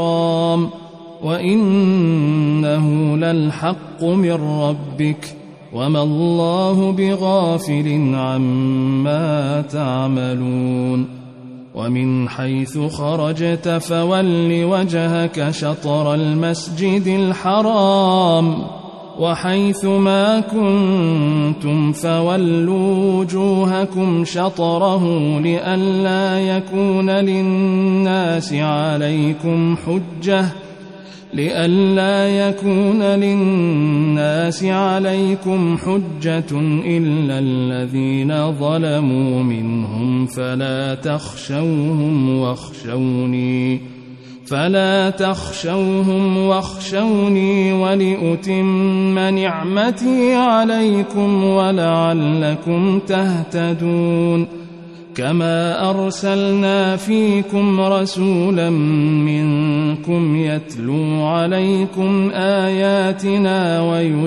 Speaker 2: الحرام وإنه للحق من ربك وما الله بغافل عما تعملون ومن حيث خرجت فول وجهك شطر المسجد الحرام وحيث ما كنتم فولوا وجوهكم شطره لئلا يكون للناس عليكم حجة إلا الذين ظلموا منهم فلا تخشوهم واخشوني ولأتم نعمتي عليكم ولعلكم تهتدون كما أرسلنا فيكم رسولا منكم يتلو عليكم آياتنا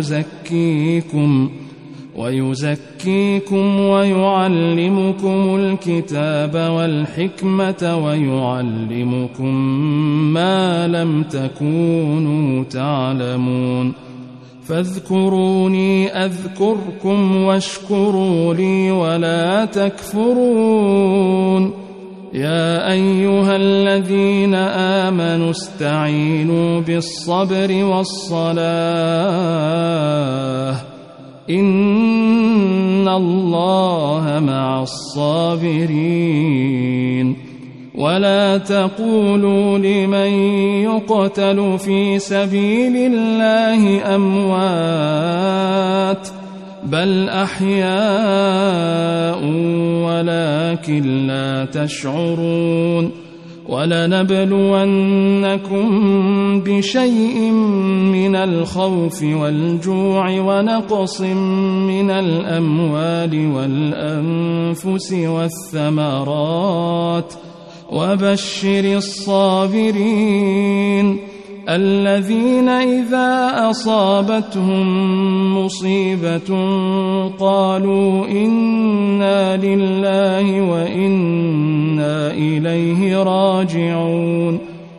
Speaker 2: ويزكيكم ويعلمكم الكتاب والحكمة ويعلمكم ما لم تكونوا تعلمون فاذكروني أذكركم واشكروا لي ولا تكفرون يا أيها الذين آمنوا استعينوا بالصبر والصلاة إن الله مع الصابرين ولا تقولوا لمن يقتل في سبيل الله أموات بل أحياء ولكن لا تشعرون ولنبلونكم بشيء من الخوف والجوع ونقص من الأموال والأنفس والثمرات وبشر الصابرين الذين إذا أصابتهم مصيبة قالوا إنا لله وإنا إليه راجعون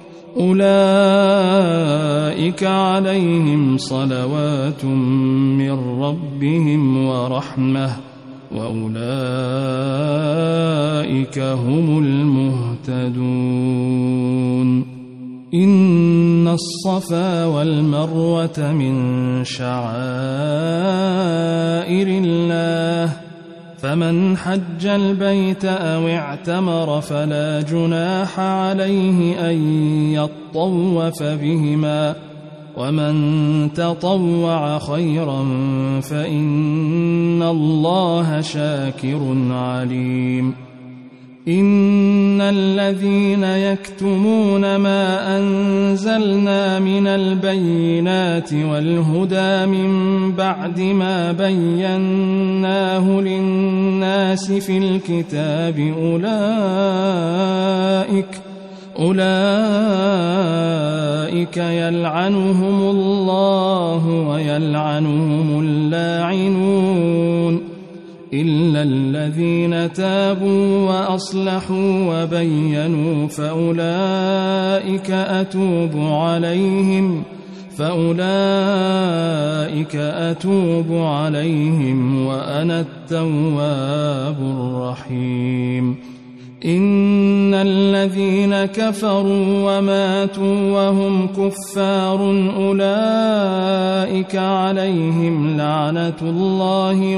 Speaker 2: أولئك عليهم صلوات من ربهم ورحمة وأولئك هم المهتدون إن الصفا والمروة من شعائر الله فمن حج البيت أو اعتمر فلا جناح عليه أن يطوف بهما ومن تطوع خيرا فإن الله شاكر عليم إن الذين يكتمون ما أنزلنا من البينات والهدى من بعد ما بيناه للناس في الكتاب أولئك يلعنهم الله ويلعنهم اللاعنون إلا الذين تابوا وأصلحوا وبينوا فأولئك أتوب عليهم وأنا التواب الرحيم إن الذين كفروا وماتوا وهم كفار أولئك عليهم لعنة الله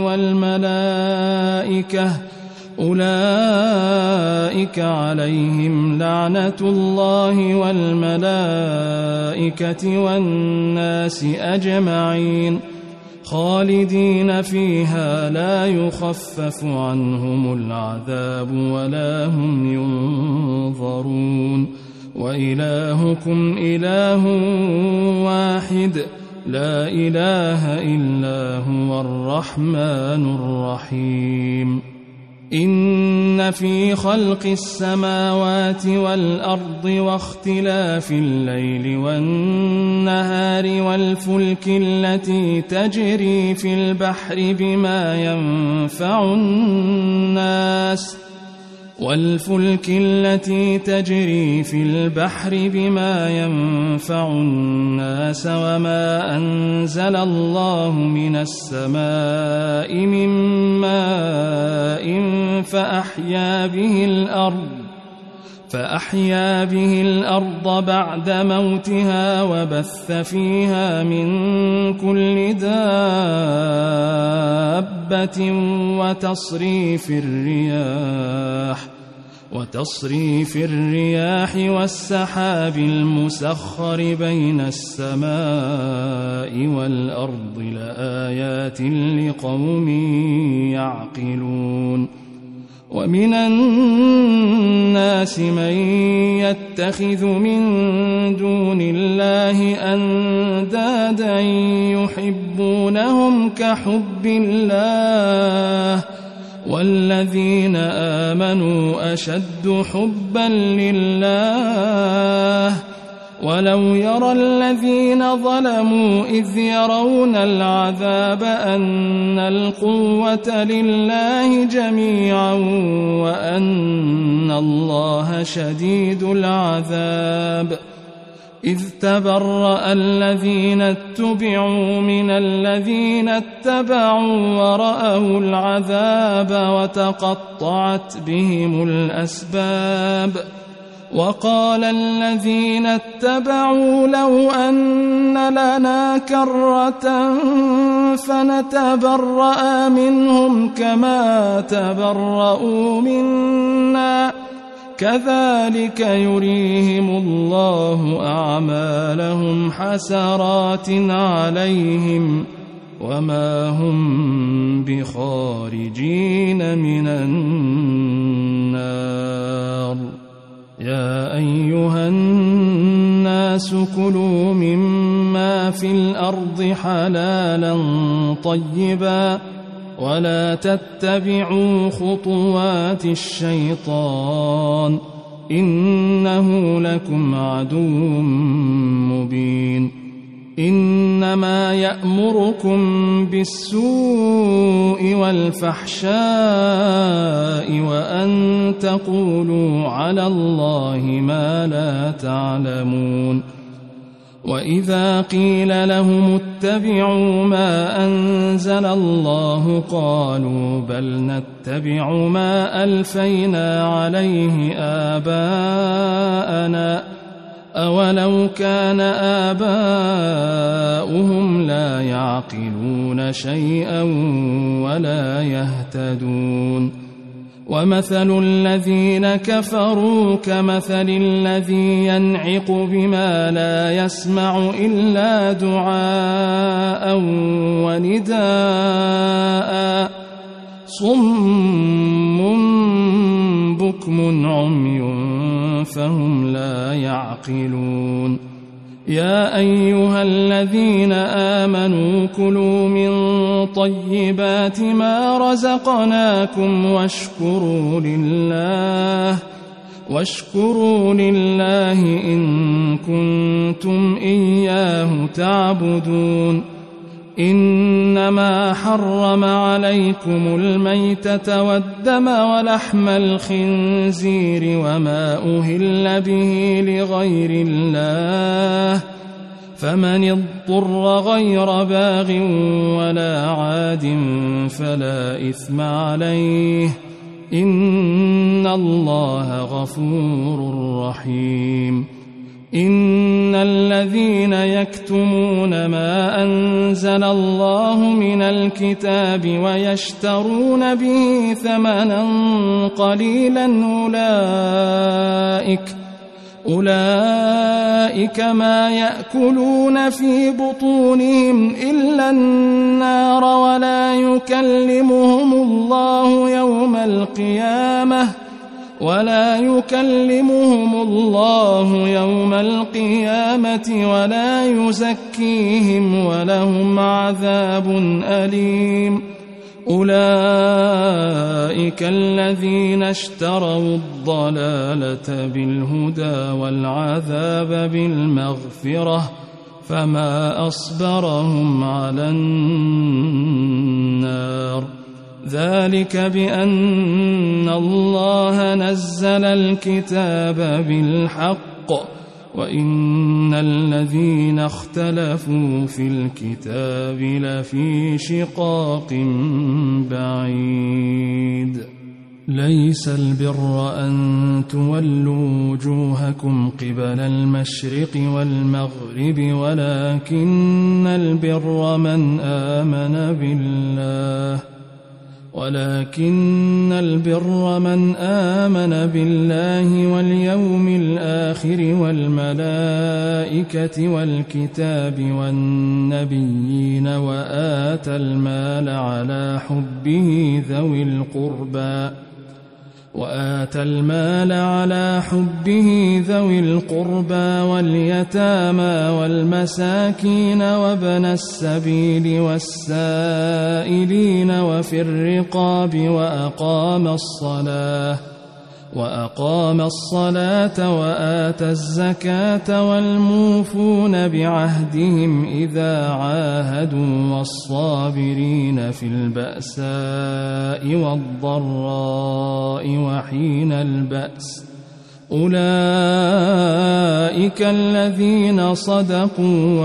Speaker 2: والملائكة والناس أجمعين خالدين فيها لا يخفف عنهم العذاب ولا هم ينظرون وإلهكم إله واحد لا إله إلا هو الرحمن الرحيم إن في خلق السماوات والأرض واختلاف الليل والنهار والفلك التي تجري في البحر بما ينفع الناس والفلك التي تجري في البحر بما ينفع الناس وما أنزل الله من السماء من ماء فأحيا به الأرض بعد موتها وبث فيها من كل دابة وتصريف الرياح والسحاب المسخر بين السماء والأرض لآيات لقوم يعقلون ومن الناس من يتخذ من دون الله أندادا يحبونهم كحب الله والذين آمنوا أشد حبا لله ولو يرى الذين ظلموا إذ يرون العذاب أن القوة لله جميعا وأن الله شديد العذاب إذ تبرأ الذين اتبعوا من الذين اتبعوا ورأوا العذاب وتقطعت بهم الأسباب وقال الذين اتبعوا لو أن لنا كرة فنتبرأ منهم كما تبرأوا منا كذلك يريهم الله أعمالهم حسرات عليهم وما هم بخارجين من النار يا أيها الناس كلوا مما في الأرض حلالا طيبا ولا تتبعوا خطوات الشيطان إنه لكم عدو مبين إنما يأمركم بالسوء والفحشاء وأن تقولوا على الله ما لا تعلمون وإذا قيل لهم اتبعوا ما أنزل الله قالوا بل نتبع ما ألفينا عليه آباءنا أولو كان آباؤهم لا يعقلون شيئا ولا يهتدون ومثل الذين كفروا كمثل الذي ينعق بما لا يسمع إلا دعاء ونداء صم بكم عمي فهم لا يعقلون يا أيها الذين آمنوا كلوا من طيبات ما رزقناكم واشكروا لله إن كنتم إياه تعبدون إنما حرم عليكم الميتة والدم ولحم الخنزير وما أهل به لغير الله فمن اضطر غير باغ ولا عاد فلا إثم عليه إن الله غفور رحيم إن الذين يكتمون ما أنزل الله من الكتاب ويشترون به ثمنا قليلا أولئك ما يأكلون في بطونهم إلا النار ولا يكلمهم الله يوم القيامة ولا يزكيهم ولهم عذاب أليم أولئك الذين اشتروا الضلالة بالهدى والعذاب بالمغفرة فما أصبرهم على النار ذلك بأن الله نزل الكتاب بالحق وإن الذين اختلفوا في الكتاب لفي شقاق بعيد ليس البر أن تولوا وجوهكم قبل المشرق والمغرب ولكن البر من آمن بالله واليوم الآخر والملائكة والكتاب والنبيين وآتى المال على حبه ذوي القربى واليتامى والمساكين وابن السبيل والسائلين وفي الرقاب وأقام الصلاة وآتى الزكاة والموفون بعهدهم إذا عاهدوا والصابرين في البأساء والضراء وحين البأس أولئك الذين صدقوا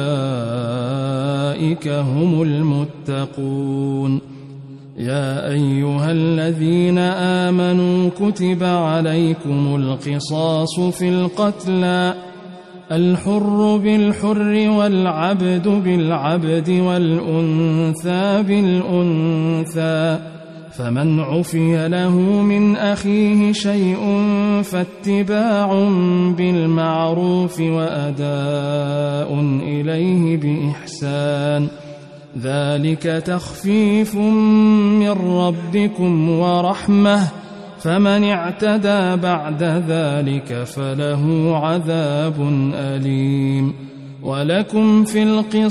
Speaker 2: وأولئك هم المتقون يا أيها الذين آمنوا كتب عليكم القصاص في القتلى الحر بالحر والعبد بالعبد والأنثى بالأنثى فمن عفي له من أخيه شيء فاتباع بالمعروف وأداء إليه بإحسان ذلك تخفيف من ربكم ورحمة فمن اعتدى بعد ذلك فله عذاب أليم ولكم في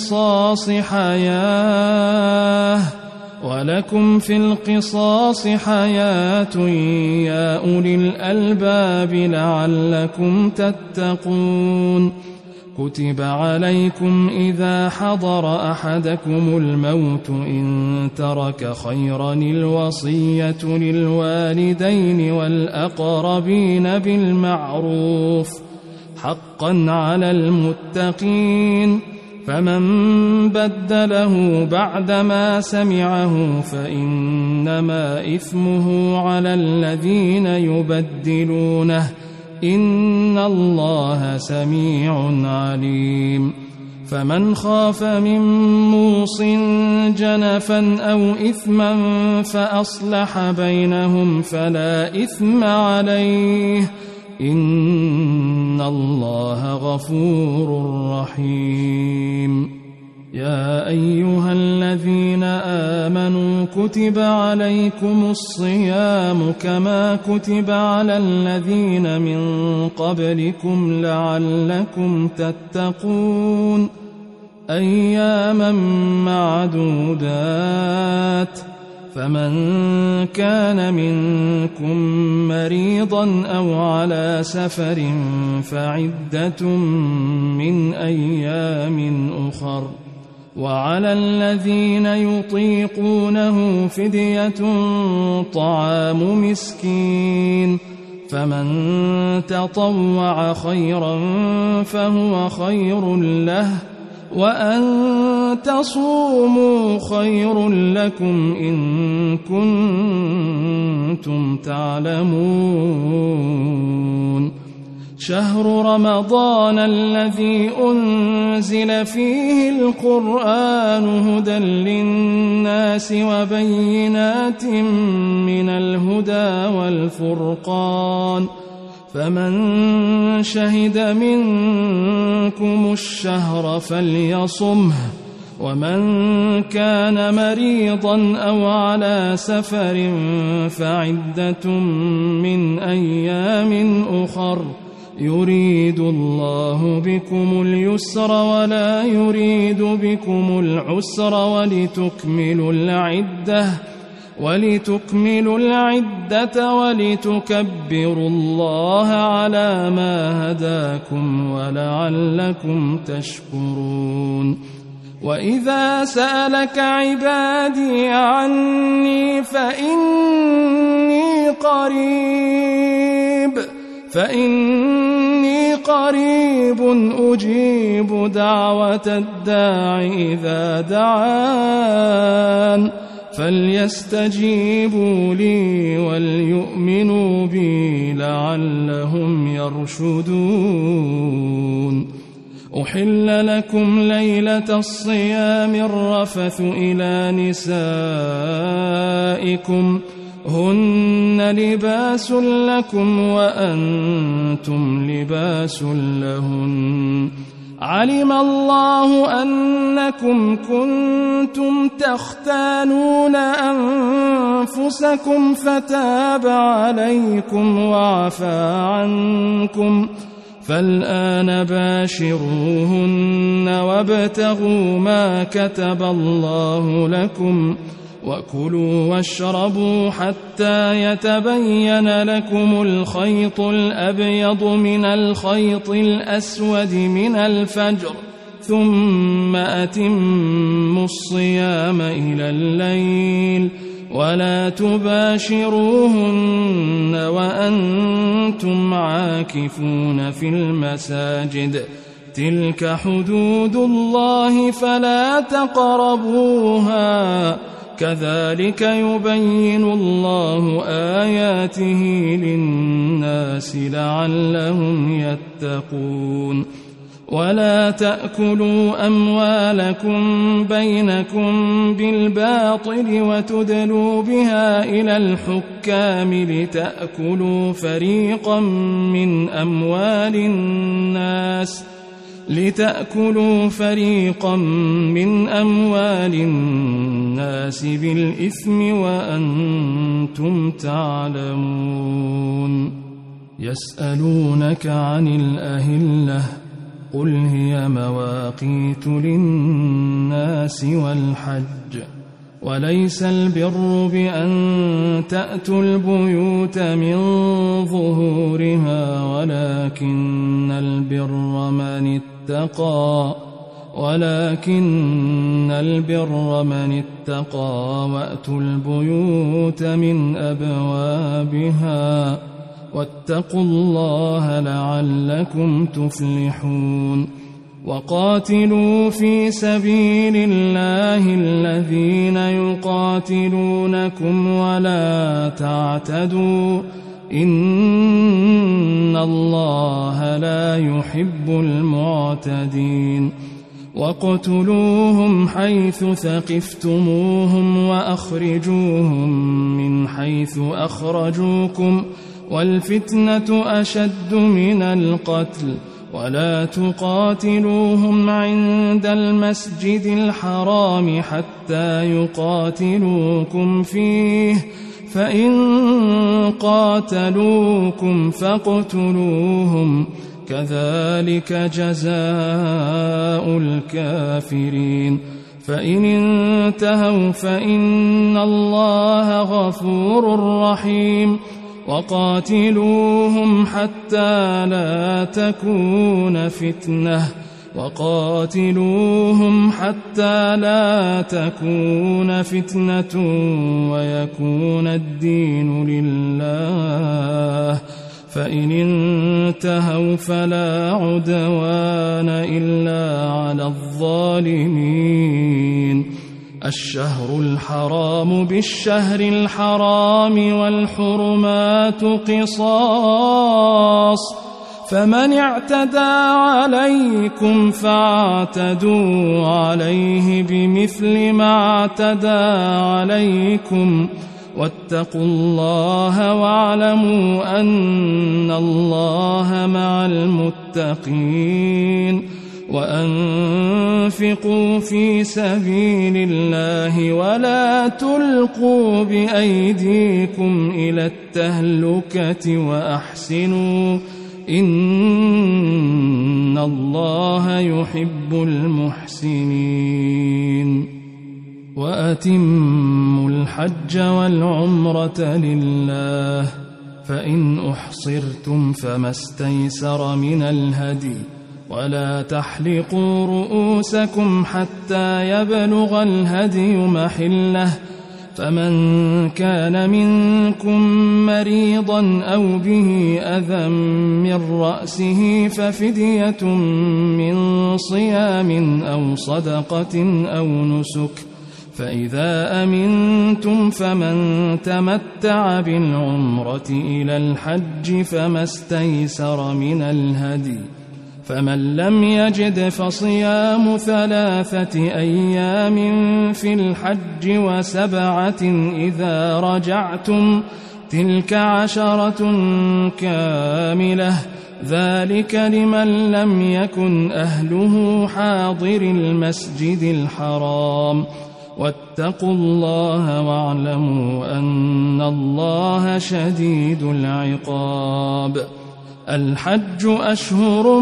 Speaker 2: القصاص حياة يا أولي الألباب لعلكم تتقون كتب عليكم إذا حضر أحدكم الموت إن ترك خيرا الوصية للوالدين والأقربين بالمعروف حقا على المتقين فمن بدله بعدما سمعه فإنما إثمه على الذين يبدلونه إن الله سميع عليم فمن خاف من موص جنفا أو إثما فأصلح بينهم فلا إثم عليه إن الله غفور رحيم يا أيها الذين آمنوا كتب عليكم الصيام كما كتب على الذين من قبلكم لعلكم تتقون أياما معدودات فمن كان منكم مريضا أو على سفر فعدة من أيام أخر وعلى الذين يطيقونه فدية طعام مسكين فمن تطوع خيرا فهو خير له وأن تصوموا خير لكم إن كنتم تعلمون شهر رمضان الذي أنزل فيه القرآن هدى للناس وبينات من الهدى والفرقان فمن شهد منكم الشهر فليصمه ومن كان مريضا أو على سفر فعدة من أيام أخر يريد الله بكم اليسر ولا يريد بكم العسر ولتكملوا العدة ولتكبروا الله على ما هداكم ولعلكم تشكرون وإذا سألك عبادي عني فإني قريب أجيب دعوة الداع إذا دعان فليستجيبوا لي وليؤمنوا بي لعلهم يرشدون. أحل لكم ليلة الصيام الرفث إلى نسائكم هن لباس لكم وأنتم لباس لهن علم الله أنكم كنتم تختانون أنفسكم فتاب عليكم وعفى عنكم فالآن باشروهن وابتغوا ما كتب الله لكم وكلوا واشربوا حتى يتبين لكم الخيط الأبيض من الخيط الأسود من الفجر ثم أتموا الصيام إلى الليل ولا تباشروهن وأنتم عاكفون في المساجد تلك حدود الله فلا تقربوها كذلك يبين الله آياته للناس لعلهم يتقون. ولا تأكلوا أموالكم بينكم بالباطل وتدلوا بها إلى الحكام لتأكلوا فريقا من أموال الناس بالإثم وأنتم تعلمون. يسألونك عن الأهلة قل هي مواقيت للناس والحج وليس البر بأن تأتوا البيوت من ظهورها ولكن البر من اتقى وأتوا البيوت من أبوابها واتقوا الله لعلكم تفلحون. وقاتلوا في سبيل الله الذين يقاتلونكم ولا تعتدوا إن الله لا يحب المعتدين. وقتلوهم حيث ثقفتموهم وأخرجوهم من حيث أخرجوكم والفتنة أشد من القتل ولا تقاتلوهم عند المسجد الحرام حتى يقاتلوكم فيه فإن قاتلوكم فاقتلوهم كذلك جزاء الكافرين. فإن انتهوا فإن الله غفور رحيم. وقاتلوهم حتى لا تكون فتنة ويكون الدين لله فإن انتهوا فلا عدوان إلا على الظالمين. الشهر الحرام بالشهر الحرام والحرمات قصاص فمن اعتدى عليكم فاعتدوا عليه بمثل ما اعتدى عليكم واتقوا الله واعلموا أن الله مع المتقين. وأنفقوا في سبيل الله ولا تلقوا بأيديكم إلى التهلكة وأحسنوا إن الله يحب المحسنين. وأتموا الحج والعمرة لله فإن أحصرتم فما استيسر من الهدي ولا تحلقوا رؤوسكم حتى يبلغ الهدي محله فمن كان منكم مريضا أو به أذى من رأسه ففدية من صيام أو صدقة أو نسك فإذا أمنتم فمن تمتع بالعمرة إلى الحج فما استيسر من الهدي فمن لم يجد فصيام 3 أيام في الحج و7 إذا رجعتم تلك 10 كاملة ذلك لمن لم يكن أهله حاضر المسجد الحرام واتقوا الله واعلموا أن الله شديد العقاب الحج أشهر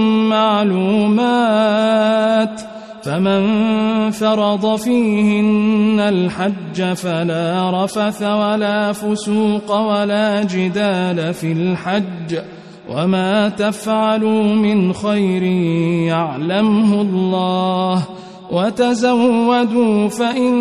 Speaker 2: معلومات فمن فرض فيهن الحج فلا رفث ولا فسوق ولا جدال في الحج وما تفعلوا من خير يعلمه الله وتزودوا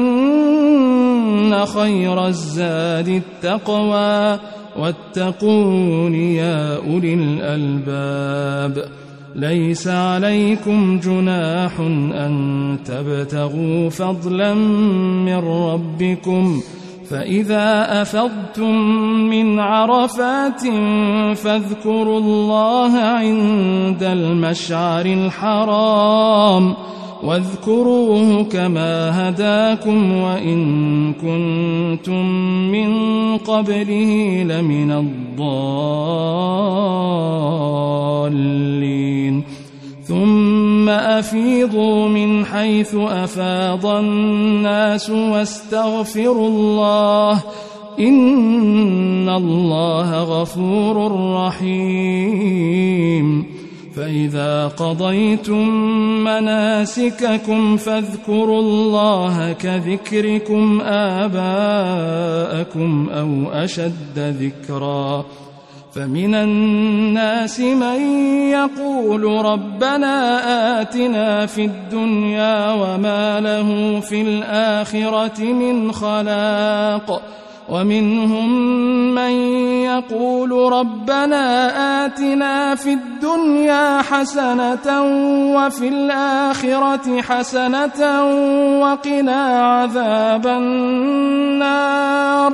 Speaker 2: فإن خير الزاد التقوى واتقون يا أولي الألباب ليس عليكم جناح أن تبتغوا فضلا من ربكم فإذا أفضتم من عرفات فاذكروا الله عند المشعر الحرام واذكروه كما هداكم وإن كنتم من قبله لمن الضالين ثم أفيضوا من حيث أفاض الناس واستغفروا الله إن الله غفور رحيم فإذا قضيتم مناسككم فاذكروا الله كذكركم آباءكم أو أشد ذكرا فمن الناس من يقول ربنا آتنا في الدنيا وما له في الآخرة من خلاق ومنهم من يقول ربنا آتنا في الدنيا حسنة وفي الآخرة حسنة وقنا عذاب النار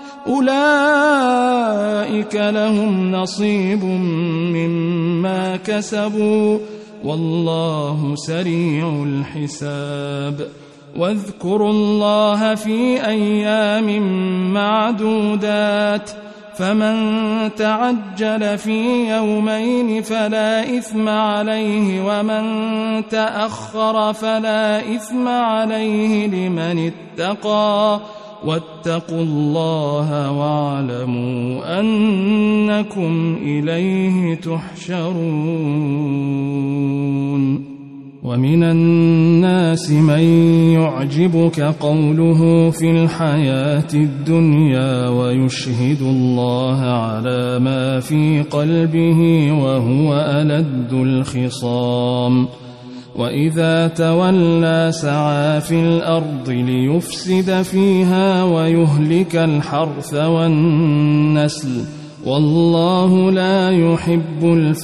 Speaker 2: أولئك لهم نصيب مما كسبوا والله سريع الحساب واذكروا الله في أيام معدودات فمن تعجل في يومين فلا إثم عليه ومن تأخر فلا إثم عليه لمن اتقى واتقوا الله واعلموا أنكم إليه تحشرون ومن الناس من يعجبك قوله في الحياة الدنيا ويشهد الله على ما في قلبه وهو ألد الخصام وإذا تولى سعى في الأرض ليفسد فيها ويهلك الحرث والنسل والله لا يحب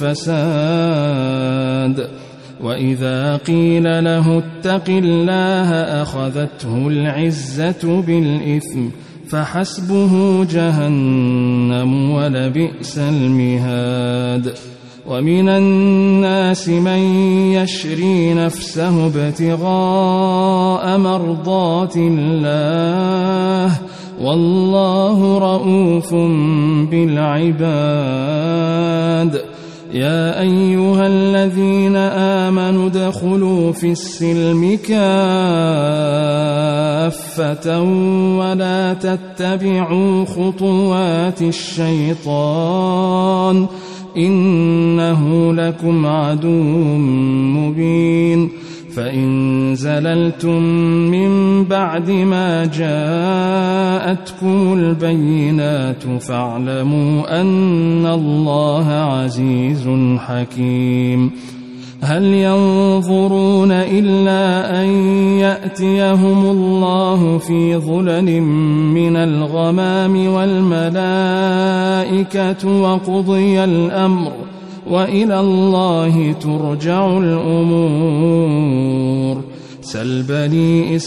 Speaker 2: الفساد وإذا قيل له اتق الله أخذته العزة بالإثم فحسبه جهنم ولبئس المهاد ومن الناس من يشري نفسه ابتغاء مرضات الله والله رؤوف بالعباد يا أيها الذين آمنوا ادخلوا في السلم كافة ولا تتبعوا خطوات الشيطان إنه لكم عدو مبين فإن زللتم من بعد ما جاءتكم البينات فاعلموا أن الله عزيز حكيم هل ينظرون إلا أن يأتيهم الله في ظلل من الغمام والملائكة وقضي الأمر وإلى الله ترجع الأمور. سل بني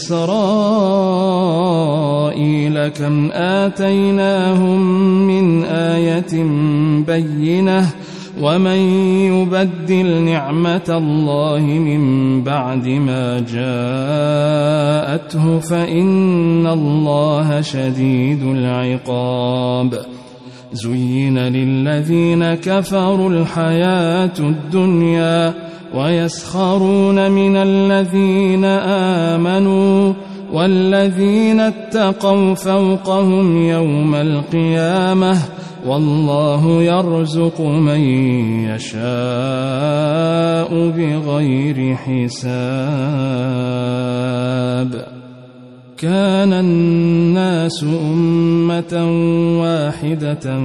Speaker 2: إسرائيل كم آتيناهم من آية بينة ومن يبدل نعمة الله من بعد ما جاءته فإن الله شديد العقاب. زين للذين كفروا الحياة الدنيا ويسخرون من الذين آمنوا والذين اتقوا فوقهم يوم القيامة والله يرزق من يشاء بغير حساب. كان الناس أمة واحدة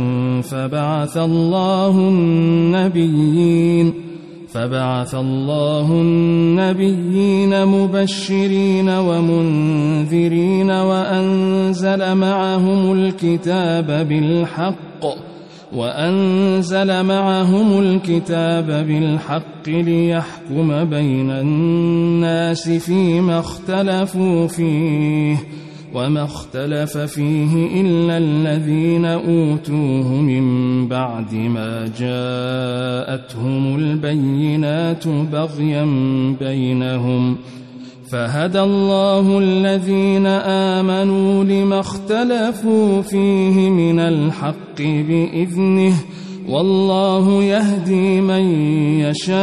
Speaker 2: فبعث الله النبيين مبشرين ومنذرين وأنزل معهم الكتاب بالحق ليحكم بين الناس فيما اختلفوا فيه وما اختلف فيه إلا الذين أوتوه من بعد ما جاءتهم البينات بغيا بينهم فهدى الله الذين آمنوا لما اختلفوا فيه من الحق بإذنه والله يهدي من يشاء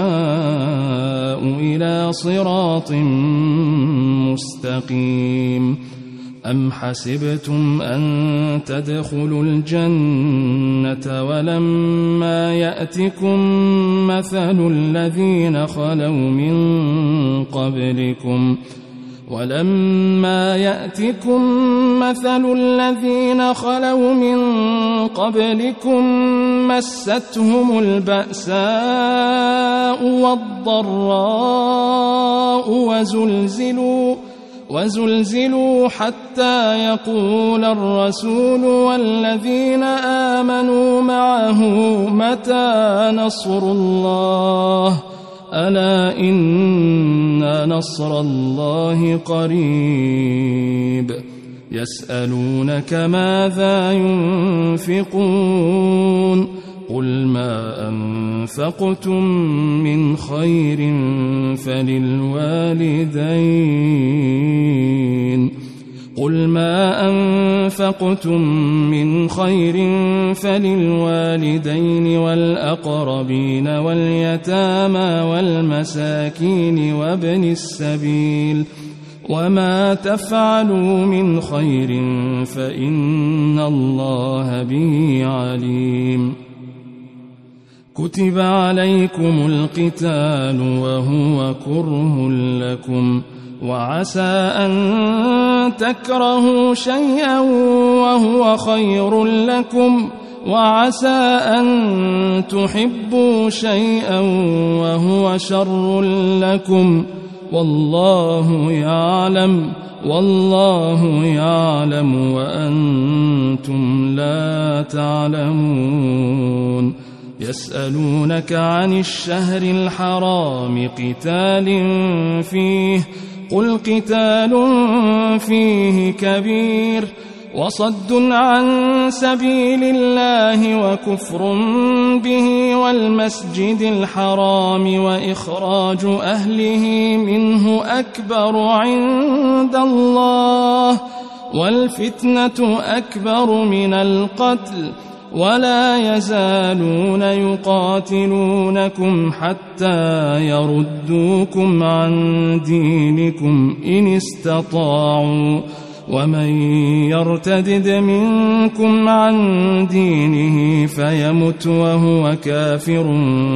Speaker 2: إلى صراط مستقيم. أم حسبتم أن تدخلوا الجنة ولما يأتكم مثل الذين خلوا من قبلكم مستهم البأساء والضراء وزلزلوا حتى يقول الرسول والذين آمنوا معه متى نصر الله ألا إن نصر الله قريب. يسألونك ماذا ينفقون قل ما أنفقتم من خير فللوالدين والأقربين واليتامى والمساكين وابن السبيل وما تفعلوا من خير فإن الله به عليم. كتب عليكم القتال وهو كره لكم وعسى أن تكرهوا شيئا وهو خير لكم وعسى أن تحبوا شيئا وهو شر لكم والله يعلم وأنتم لا تعلمون. يسألونك عن الشهر الحرام قتال فيه قل قتال فيه كبير وصد عن سبيل الله وكفر به والمسجد الحرام وإخراج أهله منه أكبر عند الله والفتنة أكبر من القتل ولا يزالون يقاتلونكم حتى يردوكم عن دينكم إن استطاعوا ومن يرتدد منكم عن دينه فيمت وهو كافر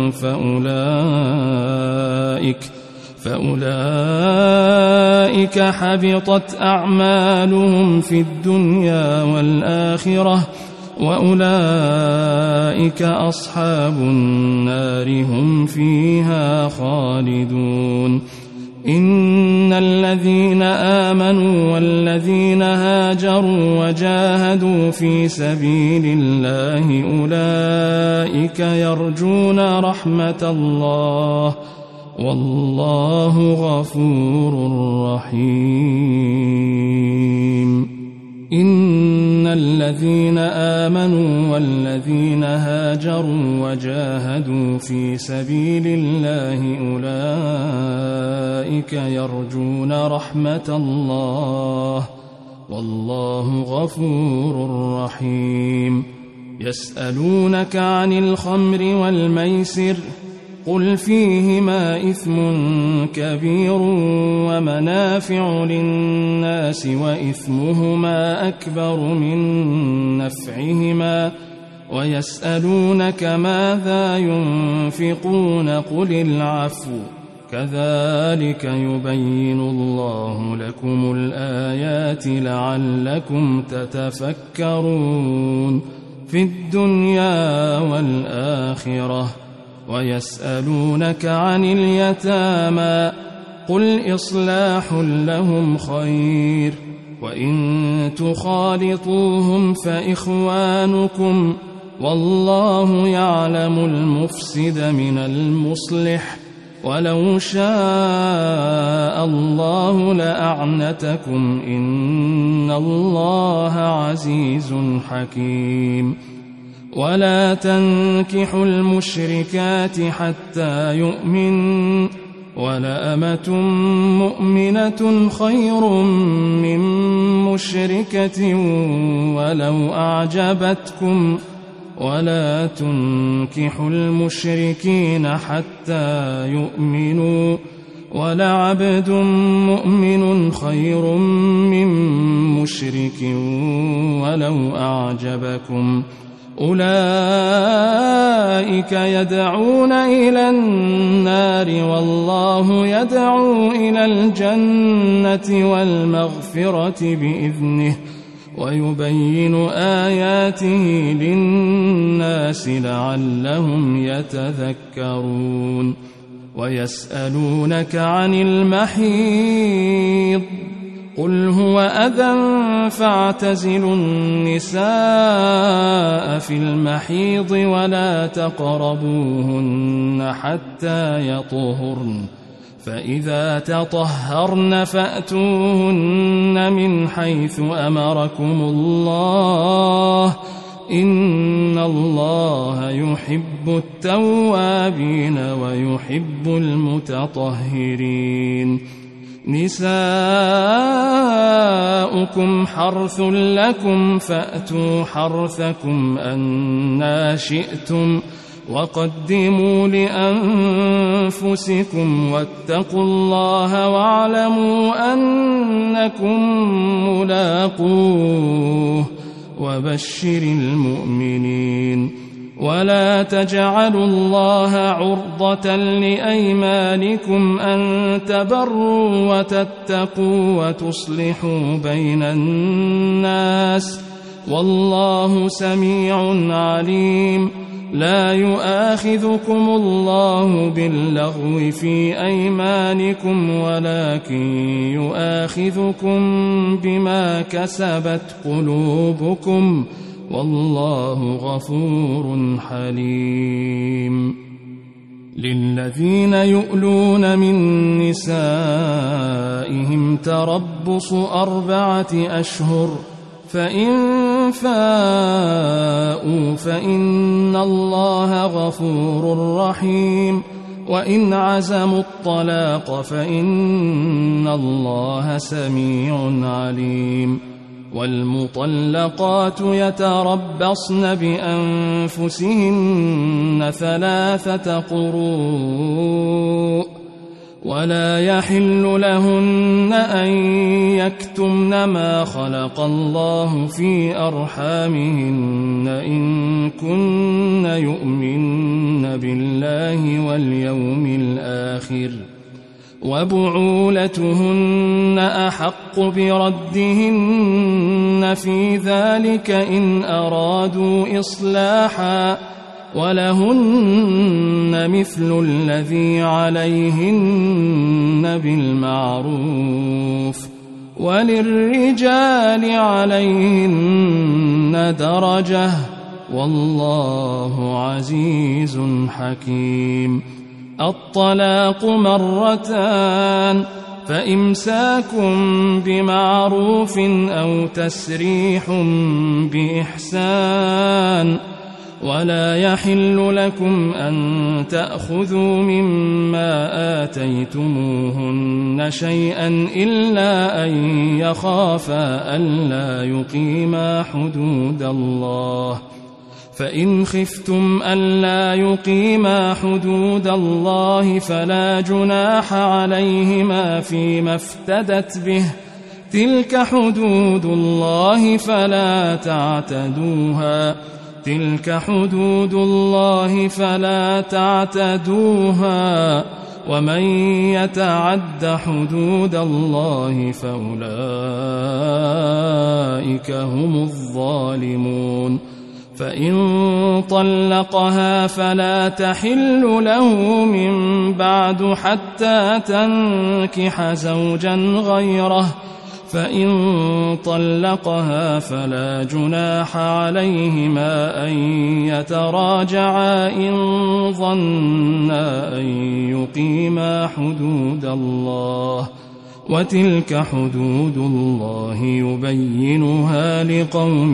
Speaker 2: فأولئك حبطت أعمالهم في الدنيا والآخرة وأولئك أصحاب النار هم فيها خالدون إن الذين آمنوا والذين هاجروا وجاهدوا في سبيل الله أولئك يرجون رحمة الله والله غفور رحيم إن الذين آمنوا والذين هاجروا وجاهدوا في سبيل الله أولئك يرجون رحمة الله والله غفور رحيم يسألونك عن الخمر والميسر قل فيهما إثم كبير ومنافع للناس وإثمهما أكبر من نفعهما ويسألونك ماذا ينفقون قل العفو كذلك يبين الله لكم الآيات لعلكم تتفكرون في الدنيا والآخرة ويسألونك عن اليتامى قل إصلاح لهم خير وإن تخالطوهم فإخوانكم والله يعلم المفسد من المصلح ولو شاء الله لأعنتكم إن الله عزيز حكيم ولا تنكحوا المشركات حتى يؤمنوا ولأمة مؤمنة خير من مشركة ولو أعجبتكم ولا تنكحوا المشركين حتى يؤمنوا ولعبد مؤمن خير من مشرك ولو أعجبكم أولئك يدعون إلى النار والله يدعو إلى الجنة والمغفرة بإذنه ويبين آياته للناس لعلهم يتذكرون ويسألونك عن المحيض قل هو أذى فاعتزلوا النساء في المحيض ولا تقربوهن حتى يطهرن فإذا تطهرن فأتوهن من حيث أمركم الله إن الله يحب التوابين ويحب المتطهرين نساؤكم حرث لكم فأتوا حرثكم أنى شئتم وقدموا لأنفسكم واتقوا الله واعلموا أنكم ملاقوه وبشر المؤمنين ولا تجعلوا الله عرضة لأيمانكم أن تبروا وتتقوا وتصلحوا بين الناس والله سميع عليم لا يؤاخذكم الله باللغو في أيمانكم ولكن يؤاخذكم بما كسبت قلوبكم والله غفور حليم للذين يؤلون من نسائهم تربص 4 أشهر فإن فاءوا فإن الله غفور رحيم وإن عزموا الطلاق فإن الله سميع عليم والمطلقات يتربصن بأنفسهن 3 قروء ولا يحل لهن أن يكتمن ما خلق الله في أرحامهن إن كن يؤمن بالله واليوم الآخر وبعولتهن أحق بردهن في ذلك إن أرادوا إصلاحا ولهن مثل الذي عليهن بالمعروف وللرجال عليهن درجة والله عزيز حكيم. الطلاق مرتان فإمساك بمعروف أو تسريح بإحسان ولا يحل لكم أن تأخذوا مما آتيتموهن شيئا إلا أن يخافا ألا يقيما حدود الله فإن خفتم ألا يقيما حدود الله فلا جناح عليهما فيما افتدت به تلك حدود الله فلا تعتدوها ومن يتعد حدود الله فأولئك هم الظالمون. فإن طلقها فلا تحل له من بعد حتى تنكح زوجا غيره فإن طلقها فلا جناح عليهما أن يتراجعا إن ظنا أن يقيما حدود الله وتلك حدود الله يبينها لقوم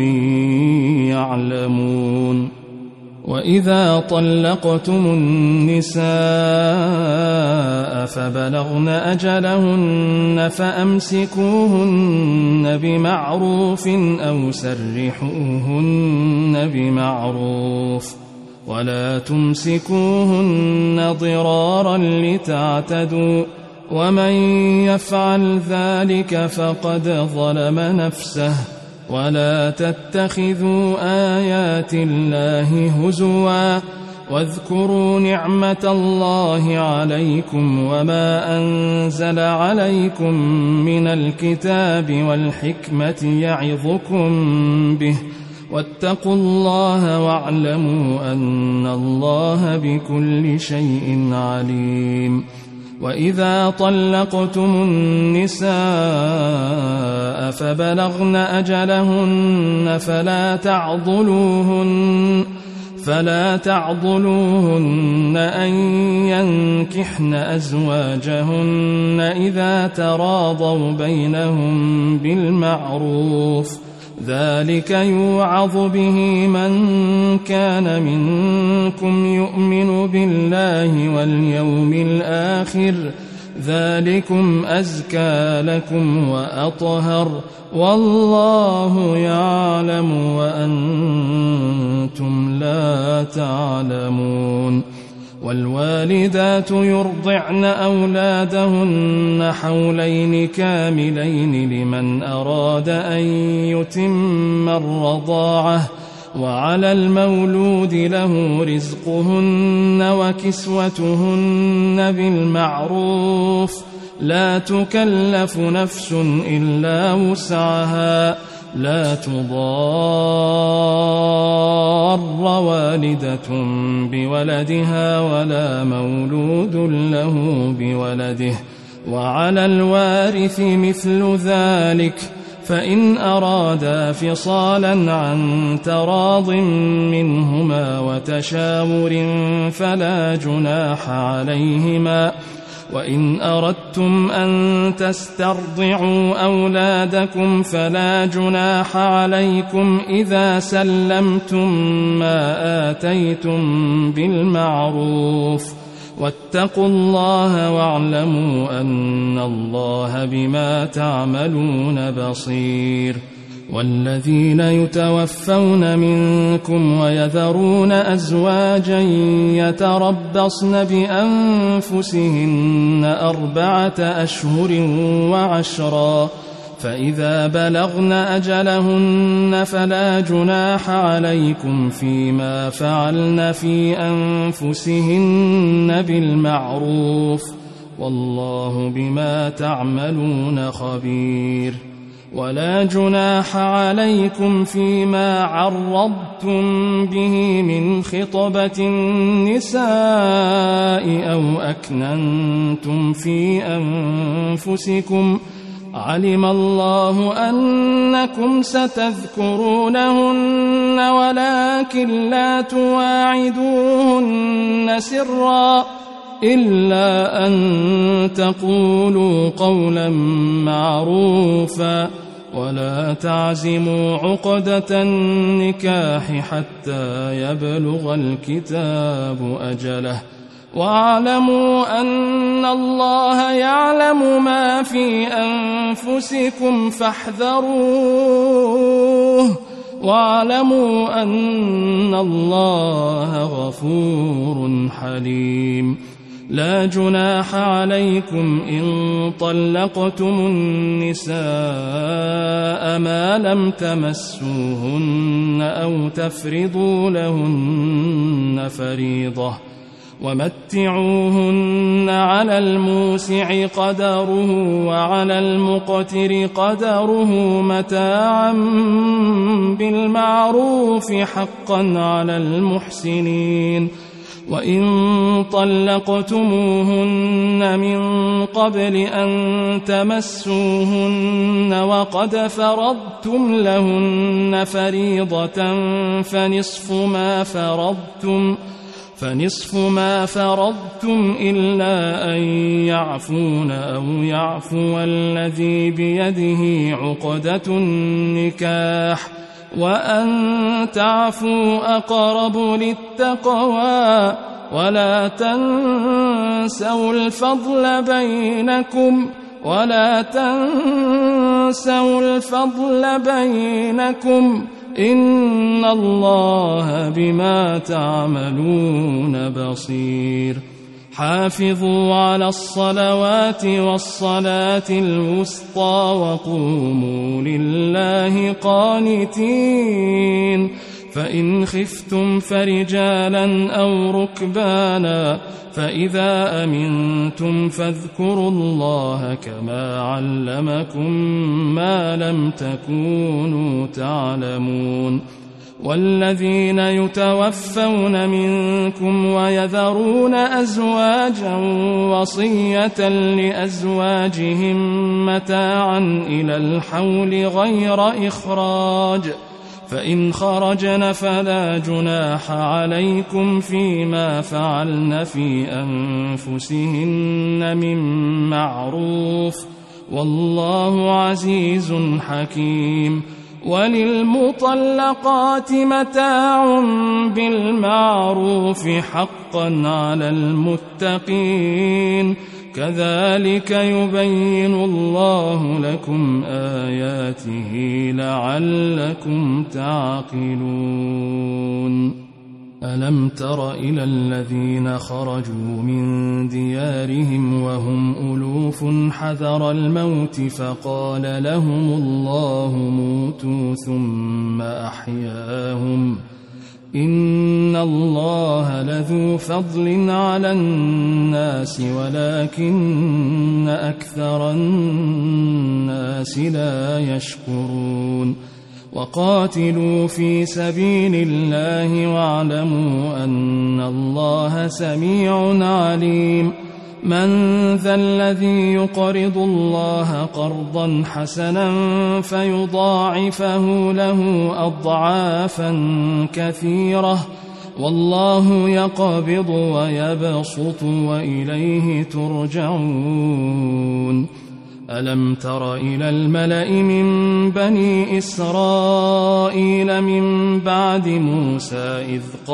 Speaker 2: يعلمون. وإذا طلقتم النساء فبلغن أجلهن فأمسكوهن بمعروف أو سرحوهن بمعروف ولا تمسكوهن ضرارا لتعتدوا ومن يفعل ذلك فقد ظلم نفسه ولا تتخذوا آيات الله هزوا واذكروا نعمة الله عليكم وما أنزل عليكم من الكتاب والحكمة يعظكم به واتقوا الله واعلموا أن الله بكل شيء عليم. وإذا طلقتم النساء فبلغن أجلهن فلا تعضلوهن أن ينكحن أزواجهن إذا تراضوا بينهم بالمعروف ذلك يوعظ به من كان منكم يؤمن بالله واليوم الآخر ذلكم أزكى لكم وأطهر والله يعلم وأنتم لا تعلمون. والوالدات يرضعن أولادهن حولين كاملين لمن أراد أن يتم الرضاعة وعلى المولود له رزقهن وكسوتهن بالمعروف لا تكلف نفس إلا وسعها لا تضار والدة بولدها ولا مولود له بولده وعلى الوارث مثل ذلك فإن أرادا فصالا عن تراض منهما وتشاور فلا جناح عليهما. وإن أردتم أن تسترضعوا أولادكم فلا جناح عليكم إذا سلمتم ما آتيتم بالمعروف واتقوا الله واعلموا أن الله بما تعملون بصير. والذين يتوفون منكم ويذرون أزواجا يتربصن بأنفسهن 4 أشهر وعشرا فإذا بلغن أجلهن فلا جناح عليكم فيما فعلن في أنفسهن بالمعروف والله بما تعملون خبير. ولا جناح عليكم فيما عرضتم به من خطبة النساء أو أكننتم في أنفسكم، علم الله أنكم ستذكرونهن ولكن لا تواعدوهن سرا إلا أن تقولوا قولا معروفا، ولا تعزموا عقدة النكاح حتى يبلغ الكتاب أجله، واعلموا أن الله يعلم ما في أنفسكم فاحذروه، واعلموا أن الله غفور حليم. لا جناح عليكم إن طلقتم النساء ما لم تمسوهن أو تفرضوا لهن فريضة، ومتعوهن على الموسع قدره وعلى المقتر قدره متاعا بالمعروف حقا على المحسنين. وإن طلقتموهن من قبل أن تمسوهن وقد فرضتم لهن فريضة فنصف ما فرضتم إلا أن يعفون أو يعفو الذي بيده عقدة النكاح، وأن تعفوا أقرب للتقوى، ولا تنسوا الفضل بينكم إن الله بما تعملون بصير. حافظوا على الصلوات والصلاة الوسطى وقوموا لله قانتين. فإن خفتم فرجالا أو ركبانا فإذا أمنتم فاذكروا الله كما علمكم ما لم تكونوا تعلمون. والذين يتوفون منكم ويذرون أزواجا وصية لأزواجهم متاعا إلى الحول غير إخراج، فإن خرجن فلا جناح عليكم فيما فعلن في أنفسهن من معروف، والله عزيز حكيم. وللمطلقات متاع بالمعروف حقا على المتقين، كذلك يبين الله لكم آياته لعلكم تعقلون. ألم تر إلى الذين خرجوا من ديارهم وهم ألوف حذر الموت فقال لهم الله موتوا ثم أحياهم، إن الله لذو فضل على الناس ولكن أكثر الناس لا يشكرون. وقاتلوا في سبيل الله واعلموا أن الله سميع عليم. من ذا الذي يقرض الله قرضا حسنا فيضاعفه له أضعافا كثيرة، والله يقبض ويبسط وإليه ترجعون. ألم تر إلى الملأ من بني إسرائيل من بعد موسى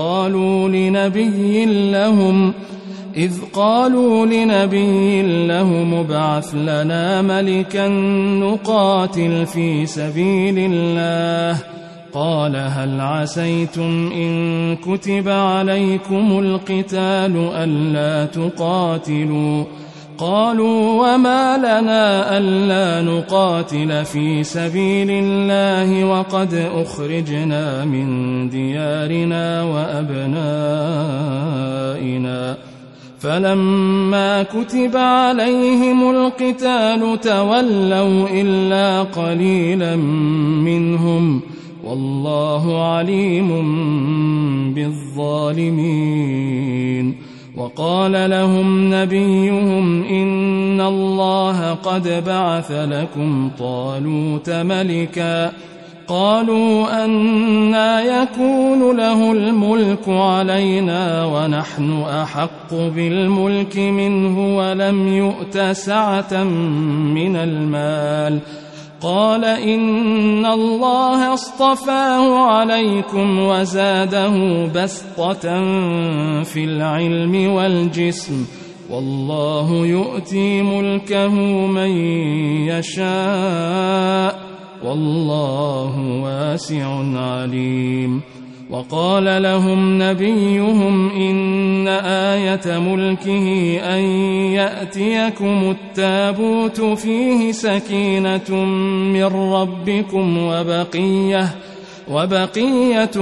Speaker 2: إذ قالوا لنبي لهم ابعث لنا ملكا نقاتل في سبيل الله، قال هل عسيتم إن كتب عليكم القتال ألا تقاتلوا؟ قالوا وما لنا ألا نقاتل في سبيل الله وقد أخرجنا من ديارنا وأبنائنا، فلما كتب عليهم القتال تولوا إلا قليلا منهم والله عليم بالظالمين. وقال لهم نبيهم إن الله قد بعث لكم طالوت ملكا قالوا أنى يكون له الملك علينا ونحن أحق بالملك منه ولم يؤت سعة من المال قال إن الله اصطفاه عليكم وزاده بسطة في العلم والجسم والله يؤتي ملكه من يشاء والله واسع عليم. وقال لهم نبيهم إن آية ملكه أن يأتيكم التابوت فيه سكينة من ربكم وبقية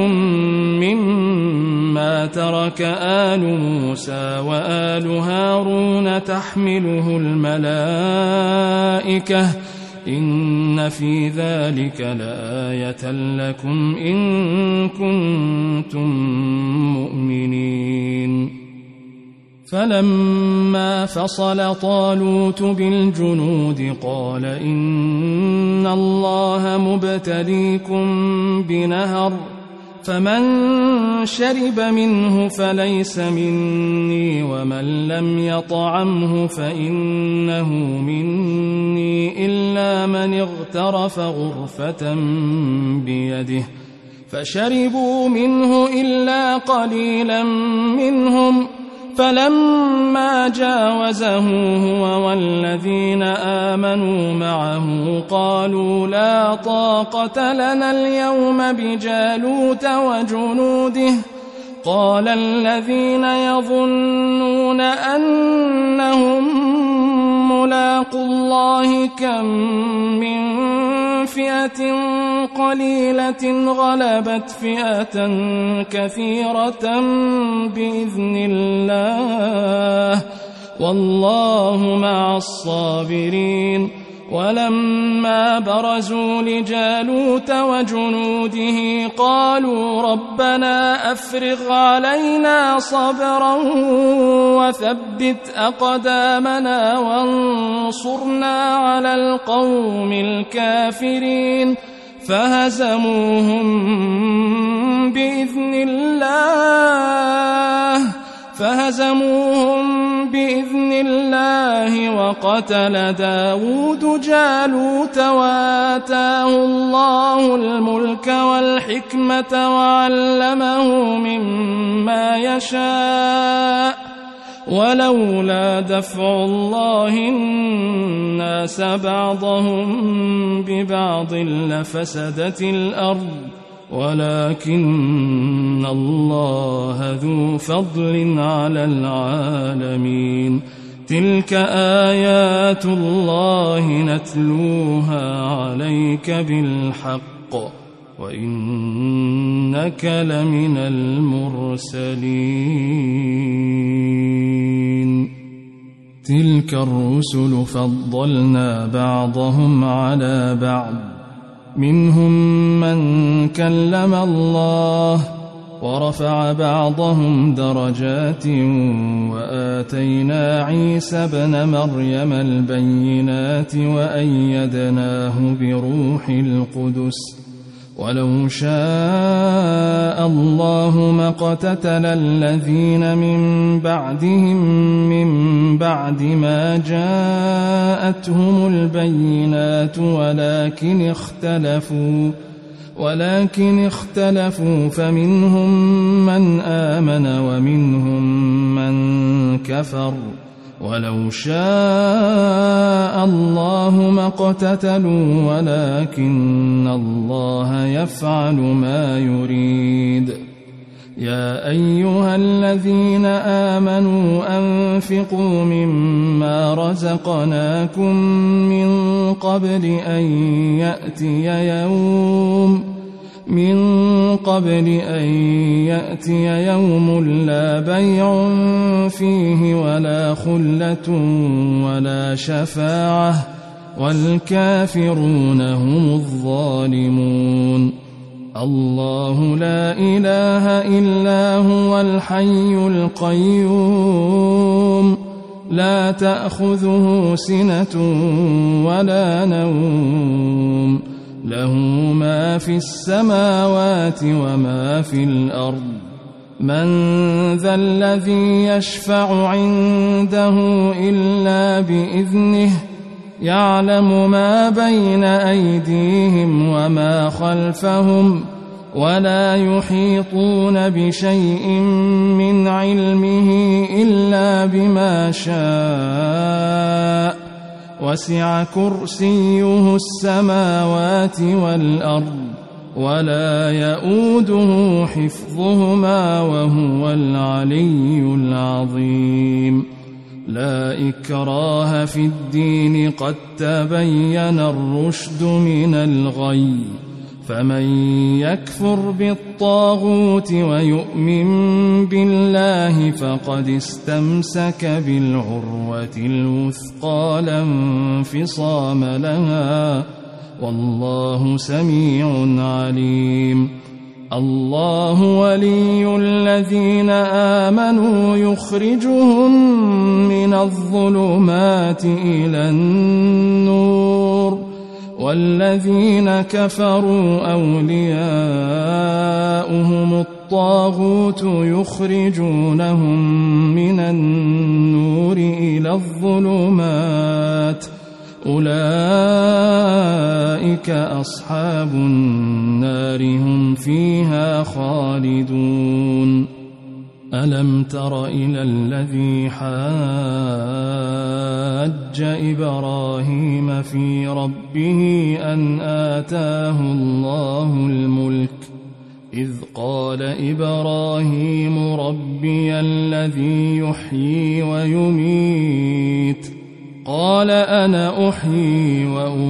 Speaker 2: مما ترك آل موسى وآل هارون تحمله الملائكة إن في ذلك لآية لكم إن كنتم مؤمنين. فلما فصل طالوت بالجنود قال إن الله مبتليكم بنهر فمن شرب منه فليس مني ومن لم يطعمه فإنه مني إلا من اغترف غرفة بيده فشربوا منه إلا قليلا منهم فلما جاوزه هو والذين آمنوا معه قالوا لا طاقة لنا اليوم بجالوت وجنوده قال الذين يظنون أنهم ملاقو الله كم من فئة قليلة غلبت فئة كثيرة بإذن الله والله مع الصابرين. ولما برزوا لجالوت وجنوده قالوا ربنا أفرغ علينا صبرا وثبت أقدامنا وانصرنا على القوم الكافرين فهزموهم بإذن الله وقتل داود جالوت وآتاه الله الملك والحكمة وعلمه مما يشاء ولولا دفع الله الناس بعضهم ببعض لفسدت الأرض ولكن الله ذو فضل على العالمين. تلك آيات الله نتلوها عليك بالحق وإنك لمن المرسلين. تلك الرسل فضلنا بعضهم على بعض منهم من كلم الله ورفع بعضهم درجات وآتينا عيسى ابن مريم البينات وأيدناه بروح القدس ولو شاء الله ما اقتتل الذين من بعدهم من بعد ما جاءتهم البينات ولكن اختلفوا فمنهم من آمن ومنهم من كفر ولو شاء الله ما اقتتلوا ولكن الله يفعل ما يريد. يا أيها الذين آمنوا أنفقوا مما رزقناكم من قبل أن يأتي من قبل أن يأتي يوم لا بيع فيه ولا خلة ولا شفاعة والكافرون هم الظالمون. الله لا إله إلا هو الحي القيوم لا تأخذه سنة ولا نوم له ما في السماوات وما في الأرض. من ذا الذي يشفع عنده إلا بإذنه يعلم ما بين أيديهم وما خلفهم ولا يحيطون بشيء من علمه إلا بما شاء وسع كرسيه السماوات والأرض ولا يؤوده حفظهما وهو العلي العظيم. لا إكراه في الدين قد تبين الرشد من الغي فمن يكفر بالطاغوت ويؤمن بالله فقد استمسك بالعروة الوثقى لا انفصام لها والله سميع عليم. الله ولي الذين آمنوا يخرجهم من الظلمات إلى النور والذين كفروا أولياؤهم الطاغوت يخرجونهم من النور إلى الظلمات أولئك أصحاب النار هم فيها خالدون. ألم تر إلى الذي حاج إبراهيم في ربه أن آتاه الله الملك إذ قال إبراهيم ربي الذي يحيي ويميت قال أنا أحيي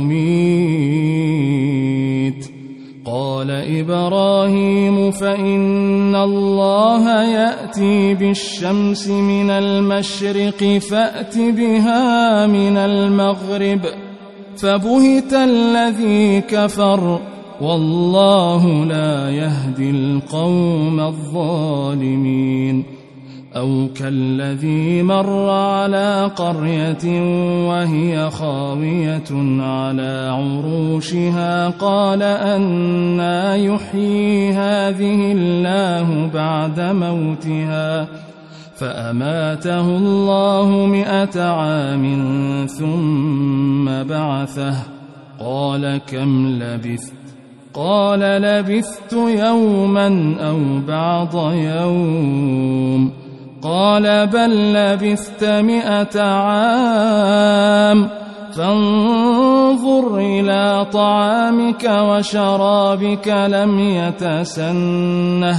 Speaker 2: وأميت قال إبراهيم فإن الله يأتي بالشمس من المشرق فأت بها من المغرب فبهت الذي كفر والله لا يهدي القوم الظالمين. أو كالذي مر على قرية وهي خاوية على عروشها قال أنى يحيي هذه الله بعد موتها فأماته الله 100 عام ثم بعثه قال كم لبثت قال لبثت يوما أو بعض يوم قال بل لبثت 100 عام فانظر إلى طعامك وشرابك لم يتسنه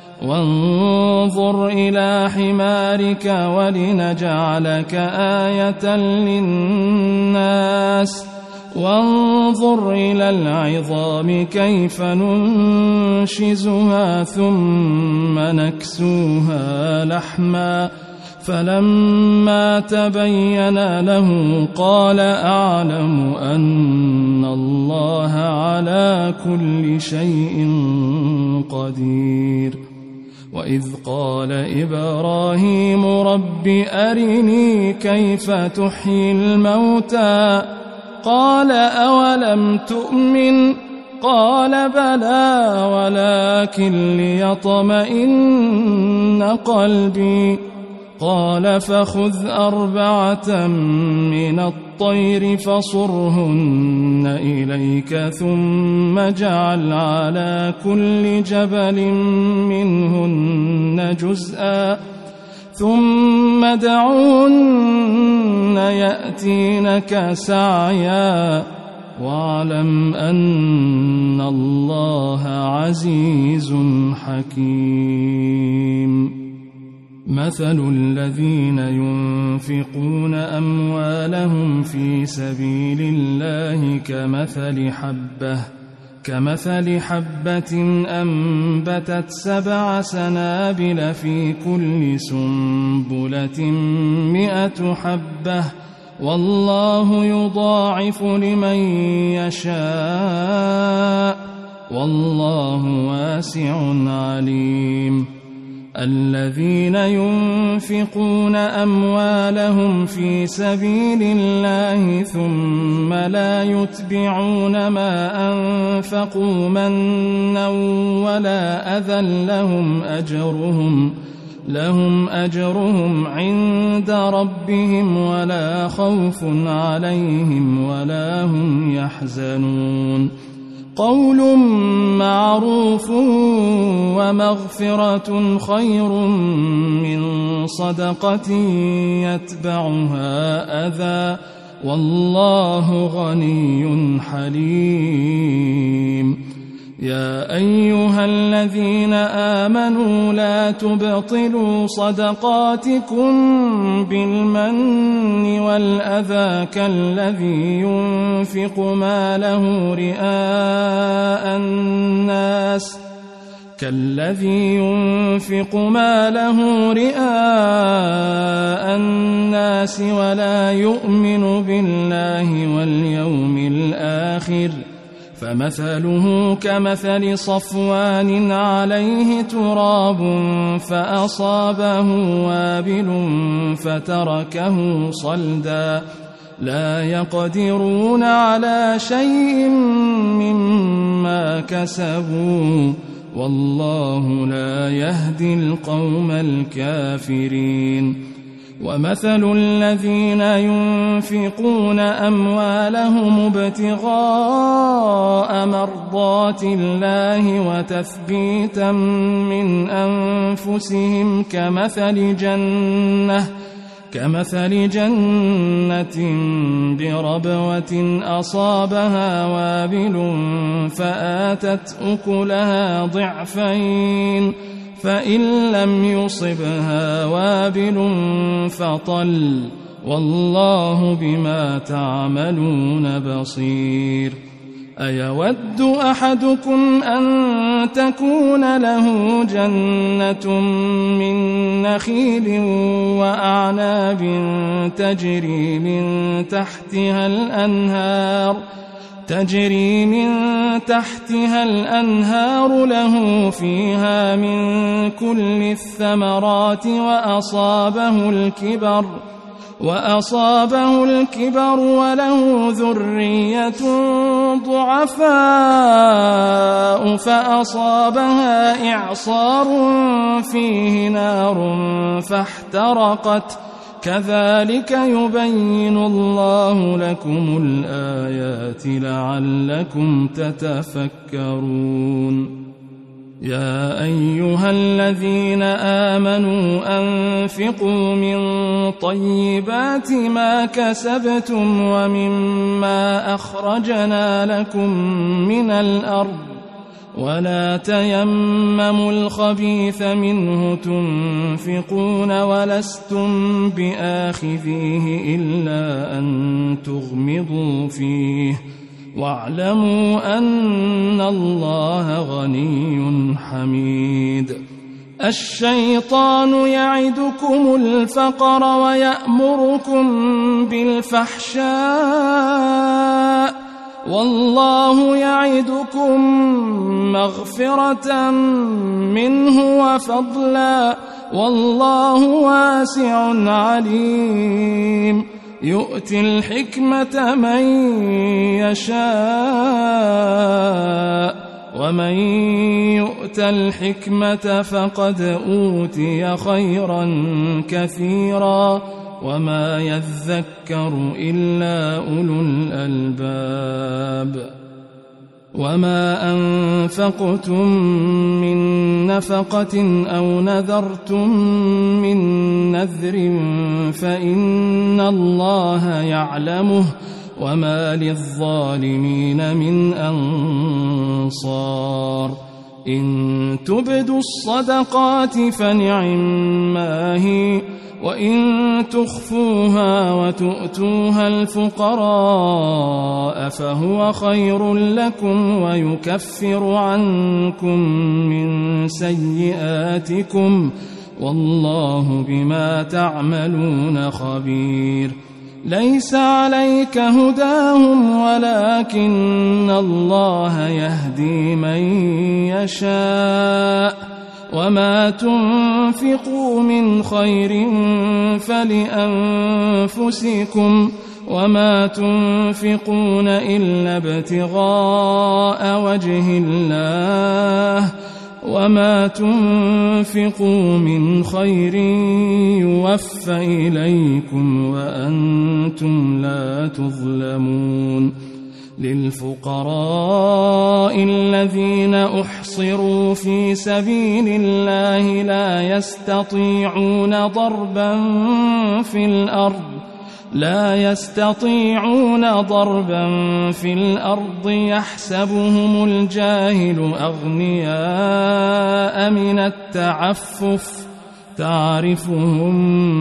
Speaker 2: وانظر إلى حمارك ولنجعلك آية للناس وانظر إلى العظام كيف ننشزها ثم نكسوها لحما فلما تبين له قال أعلم أن الله على كل شيء قدير. وإذ قال إبراهيم رب أرني كيف تحيي الموتى قال أولم تؤمن قال بلى ولكن ليطمئن قلبي قال فخذ 4 من الطير فصرهن إليك ثم اجعل على كل جبل منهن جزءا ثم ادعهن يأتينك سعيا واعلم أن الله عزيز حكيم. مثل الذين ينفقون أموالهم في سبيل الله كمثل حبة كمثل حبة أنبتت 7 سنابل في كل سنبلة 100 حبة والله يضاعف لمن يشاء والله واسع عليم. الذين ينفقون أموالهم في سبيل الله ثم لا يتبعون ما أنفقوا منا ولا أذى لهم أجرهم عند ربهم ولا خوف عليهم ولا هم يحزنون. قول معروف ومغفرة خير من صدقة يتبعها أذى والله غني حليم. يا أيها الذين آمنوا لا تبطلوا صدقاتكم بالمن والأذى كالذي ينفق ماله رئاء الناس ولا يؤمن بالله واليوم الآخر فمثله كمثل صفوان عليه تراب فأصابه وابل فتركه صلدا لا يقدرون على شيء مما كسبوا والله لا يهدي القوم الكافرين. ومثل الذين ينفقون أموالهم ابتغاء مرضات الله وتثبيتا من أنفسهم كمثل جنة بربوة أصابها وابل فآتت أكلها ضعفين فإن لم يصبها وابل فطل والله بما تعملون بصير. أيود أحدكم أن تكون له جنة من نخيل وأعناب تجري من تحتها الأنهار له فيها من كل الثمرات وأصابه الكبر وله ذرية ضعفاء فأصابها إعصار فيه نار فاحترقت كذلك يبين الله لكم الآيات لعلكم تتفكرون. يا أيها الذين آمنوا أنفقوا من طيبات ما كسبتم ومما أخرجنا لكم من الأرض ولا تيمموا الخبيث منه تنفقون ولستم بآخذيه إلا أن تغمضوا فيه واعلموا أن الله غني حميد. الشيطان يعدكم الفقر ويأمركم بالفحشاء والله يعدكم مغفرة منه وفضلا والله واسع عليم. يؤتي الحكمة من يشاء ومن يؤت الحكمة فقد أوتي خيرا كثيرا وما يذكر إلا أولو الألباب. وما أنفقتم من نفقة أو نذرتم من نذر فإن الله يعلمه وما للظالمين من أنصار. إن تبدوا الصدقات فنعما هي وإن تخفوها وتؤتوها الفقراء فهو خير لكم ويكفر عنكم من سيئاتكم والله بما تعملون خبير ليس عليك هداهم ولكن الله يهدي من يشاء وما تنفقوا من خير فلأنفسكم وما تنفقون إلا ابتغاء وجه الله وما تنفقوا من خير يوفى إليكم وأنتم لا تظلمون للفقراء الذين أحصروا في سبيل الله لا يستطيعون ضربا في الأرض يحسبهم الجاهل أغنياء من التعفف تعرفهم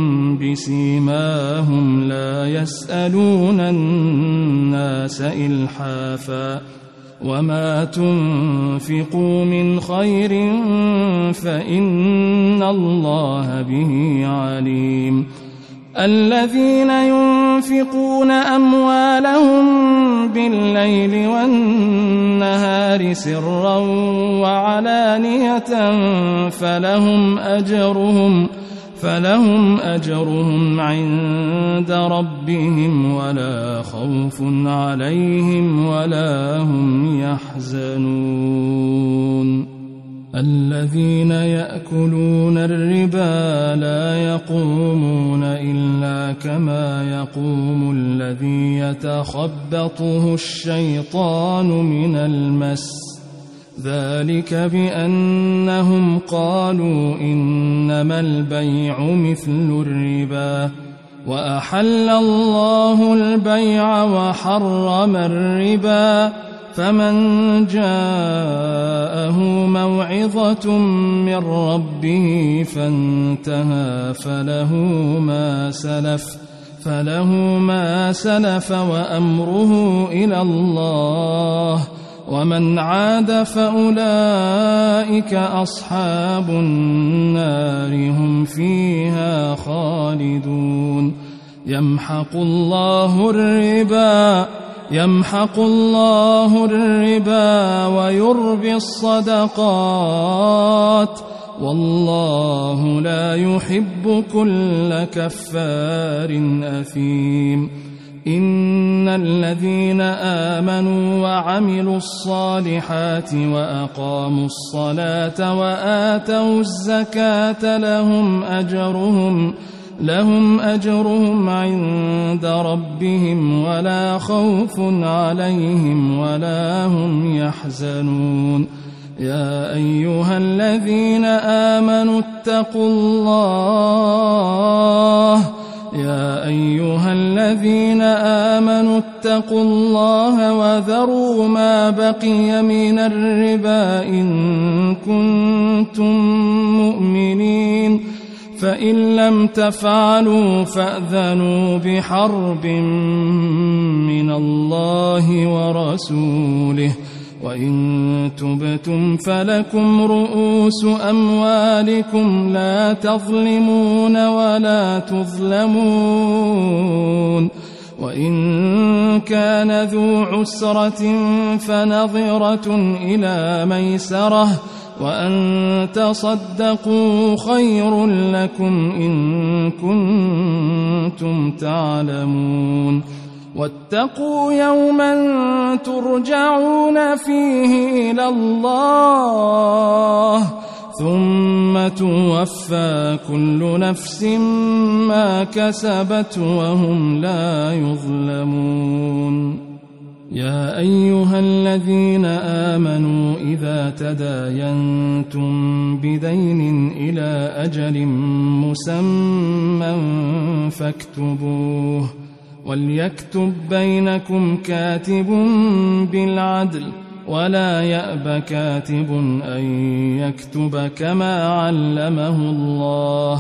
Speaker 2: بسيماهم لا يسألون الناس إلحافا وما تنفقوا من خير فإن الله به عليم الذين ينفقون أموالهم بالليل والنهار سرا وعلانية فلهم أجرهم عند ربهم ولا خوف عليهم ولا هم يحزنون الذين يأكلون الربا لا يقومون إلا كما يقوم الذي يتخبطه الشيطان من المس ذلك بأنهم قالوا إنما البيع مثل الربا وأحل الله البيع وحرم الربا فمن جاءه موعظة من ربه فانتهى فله ما سلف وأمره إلى الله ومن عاد فأولئك أصحاب النار هم فيها خالدون يمحق الله الربا ويربي الصدقات والله لا يحب كل كفار أثيم إن الذين آمنوا وعملوا الصالحات وأقاموا الصلاة وآتوا الزكاة لهم أجرهم عند ربهم ولا خوف عليهم ولا هم يحزنون يا أيها الذين آمنوا اتقوا الله وذروا ما بقي من الربا إن كنتم مؤمنين فإن لم تفعلوا فأذنوا بحرب من الله ورسوله وإن تبتم فلكم رؤوس أموالكم لا تظلمون ولا تظلمون وإن كان ذو عسرة فنظرة إلى ميسرة وأن تصدقوا خير لكم إن كنتم تعلمون واتقوا يوما ترجعون فيه إلى الله ثم توفى كل نفس ما كسبت وهم لا يظلمون يا أيها الذين آمنوا إذا تداينتم بدين إلى أجل مسمى فاكتبوه وليكتب بينكم كاتب بالعدل ولا يأب كاتب أن يكتب كما علمه الله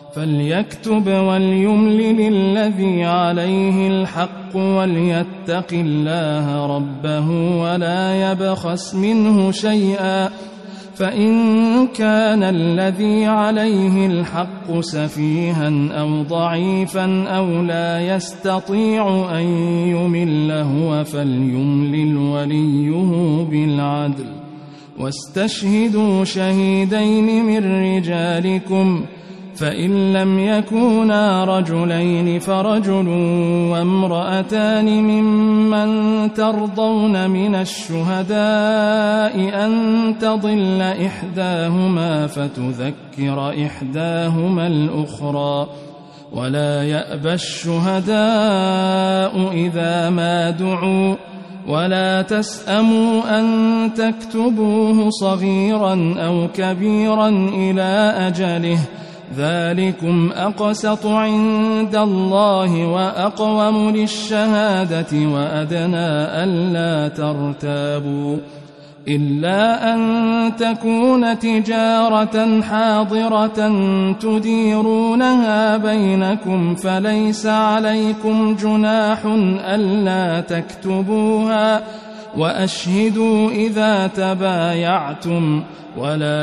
Speaker 2: فليكتب وليملل الذي عليه الحق وليتق الله ربه ولا يبخس منه شيئا، فإن كان الذي عليه الحق سفيها أو ضعيفا أو لا يستطيع أن يمل هو فليملل وليه بالعدل، واستشهدوا شهيدين من رجالكم، فإن لم يكونا رجلين فرجل وامرأتان ممن ترضون من الشهداء أن تضل إحداهما فتذكر إحداهما الأخرى، ولا يأبى الشهداء إذا ما دعوا، ولا تسأموا أن تكتبوه صغيرا أو كبيرا إلى أجله، ذلكم أقسط عند الله وأقوم للشهادة وأدنى ألا ترتابوا، إلا أن تكون تجارة حاضرة تديرونها بينكم فليس عليكم جناح ألا تكتبوها، وأشهدوا إذا تبايعتم، ولا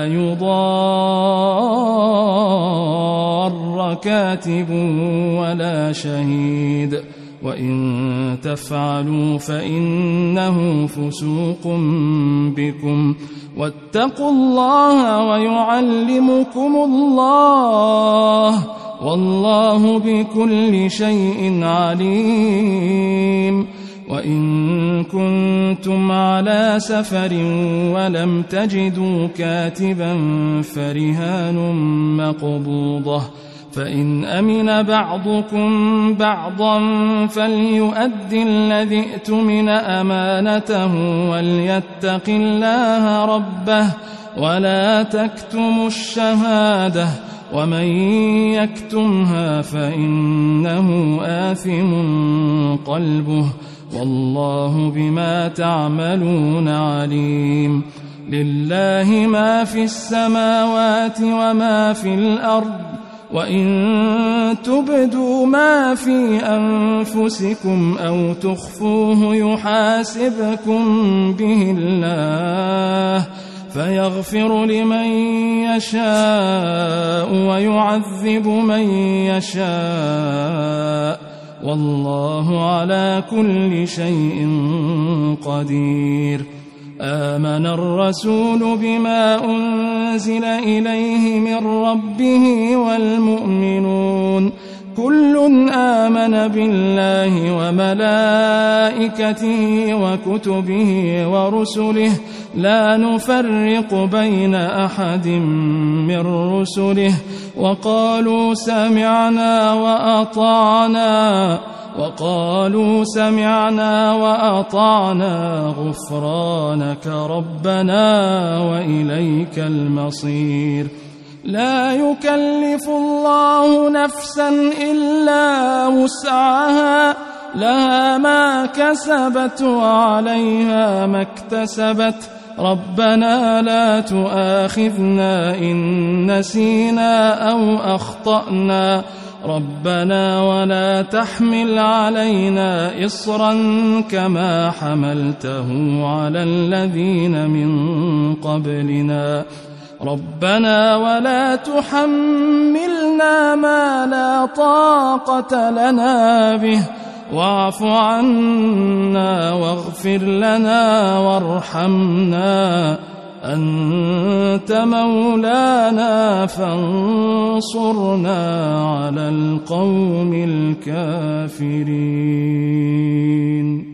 Speaker 2: يضار كاتب ولا شهيد، وإن تفعلوا فإنه فسوق بكم، واتقوا الله ويعلمكم الله، والله بكل شيء عليم. وإن كنتم على سفر ولم تجدوا كاتبا فرهان مقبوضة، فإن أمن بعضكم بعضا فليؤد الذي ائتمن أمانته وليتق الله ربه ولا تكتموا الشهادة، ومن يكتمها فإنه آثم قلبه، والله بما تعملون عليم. لله ما في السماوات وما في الأرض، وإن تبدوا ما في أنفسكم أو تخفوه يحاسبكم به الله، فيغفر لمن يشاء ويعذب من يشاء، والله على كل شيء قدير. آمن الرسول بما أنزل إليه من ربه والمؤمنون كل آمن بالله وملائكته وكتبه ورسله لا نفرق بين أحد من رسله، وقالوا سمعنا وأطعنا غفرانك ربنا وإليك المصير. لا يكلف الله نفسا إلا وسعها، لها ما كسبت وعليها ما اكتسبت، ربنا لا تؤاخذنا إن نسينا أو أخطأنا، ربنا ولا تحمل علينا إصرا كما حملته على الذين من قبلنا، ربنا ولا تحملنا ما لا طاقة لنا به، واعف عنا واغفر لنا وارحمنا، أنت مولانا فانصرنا على القوم الكافرين.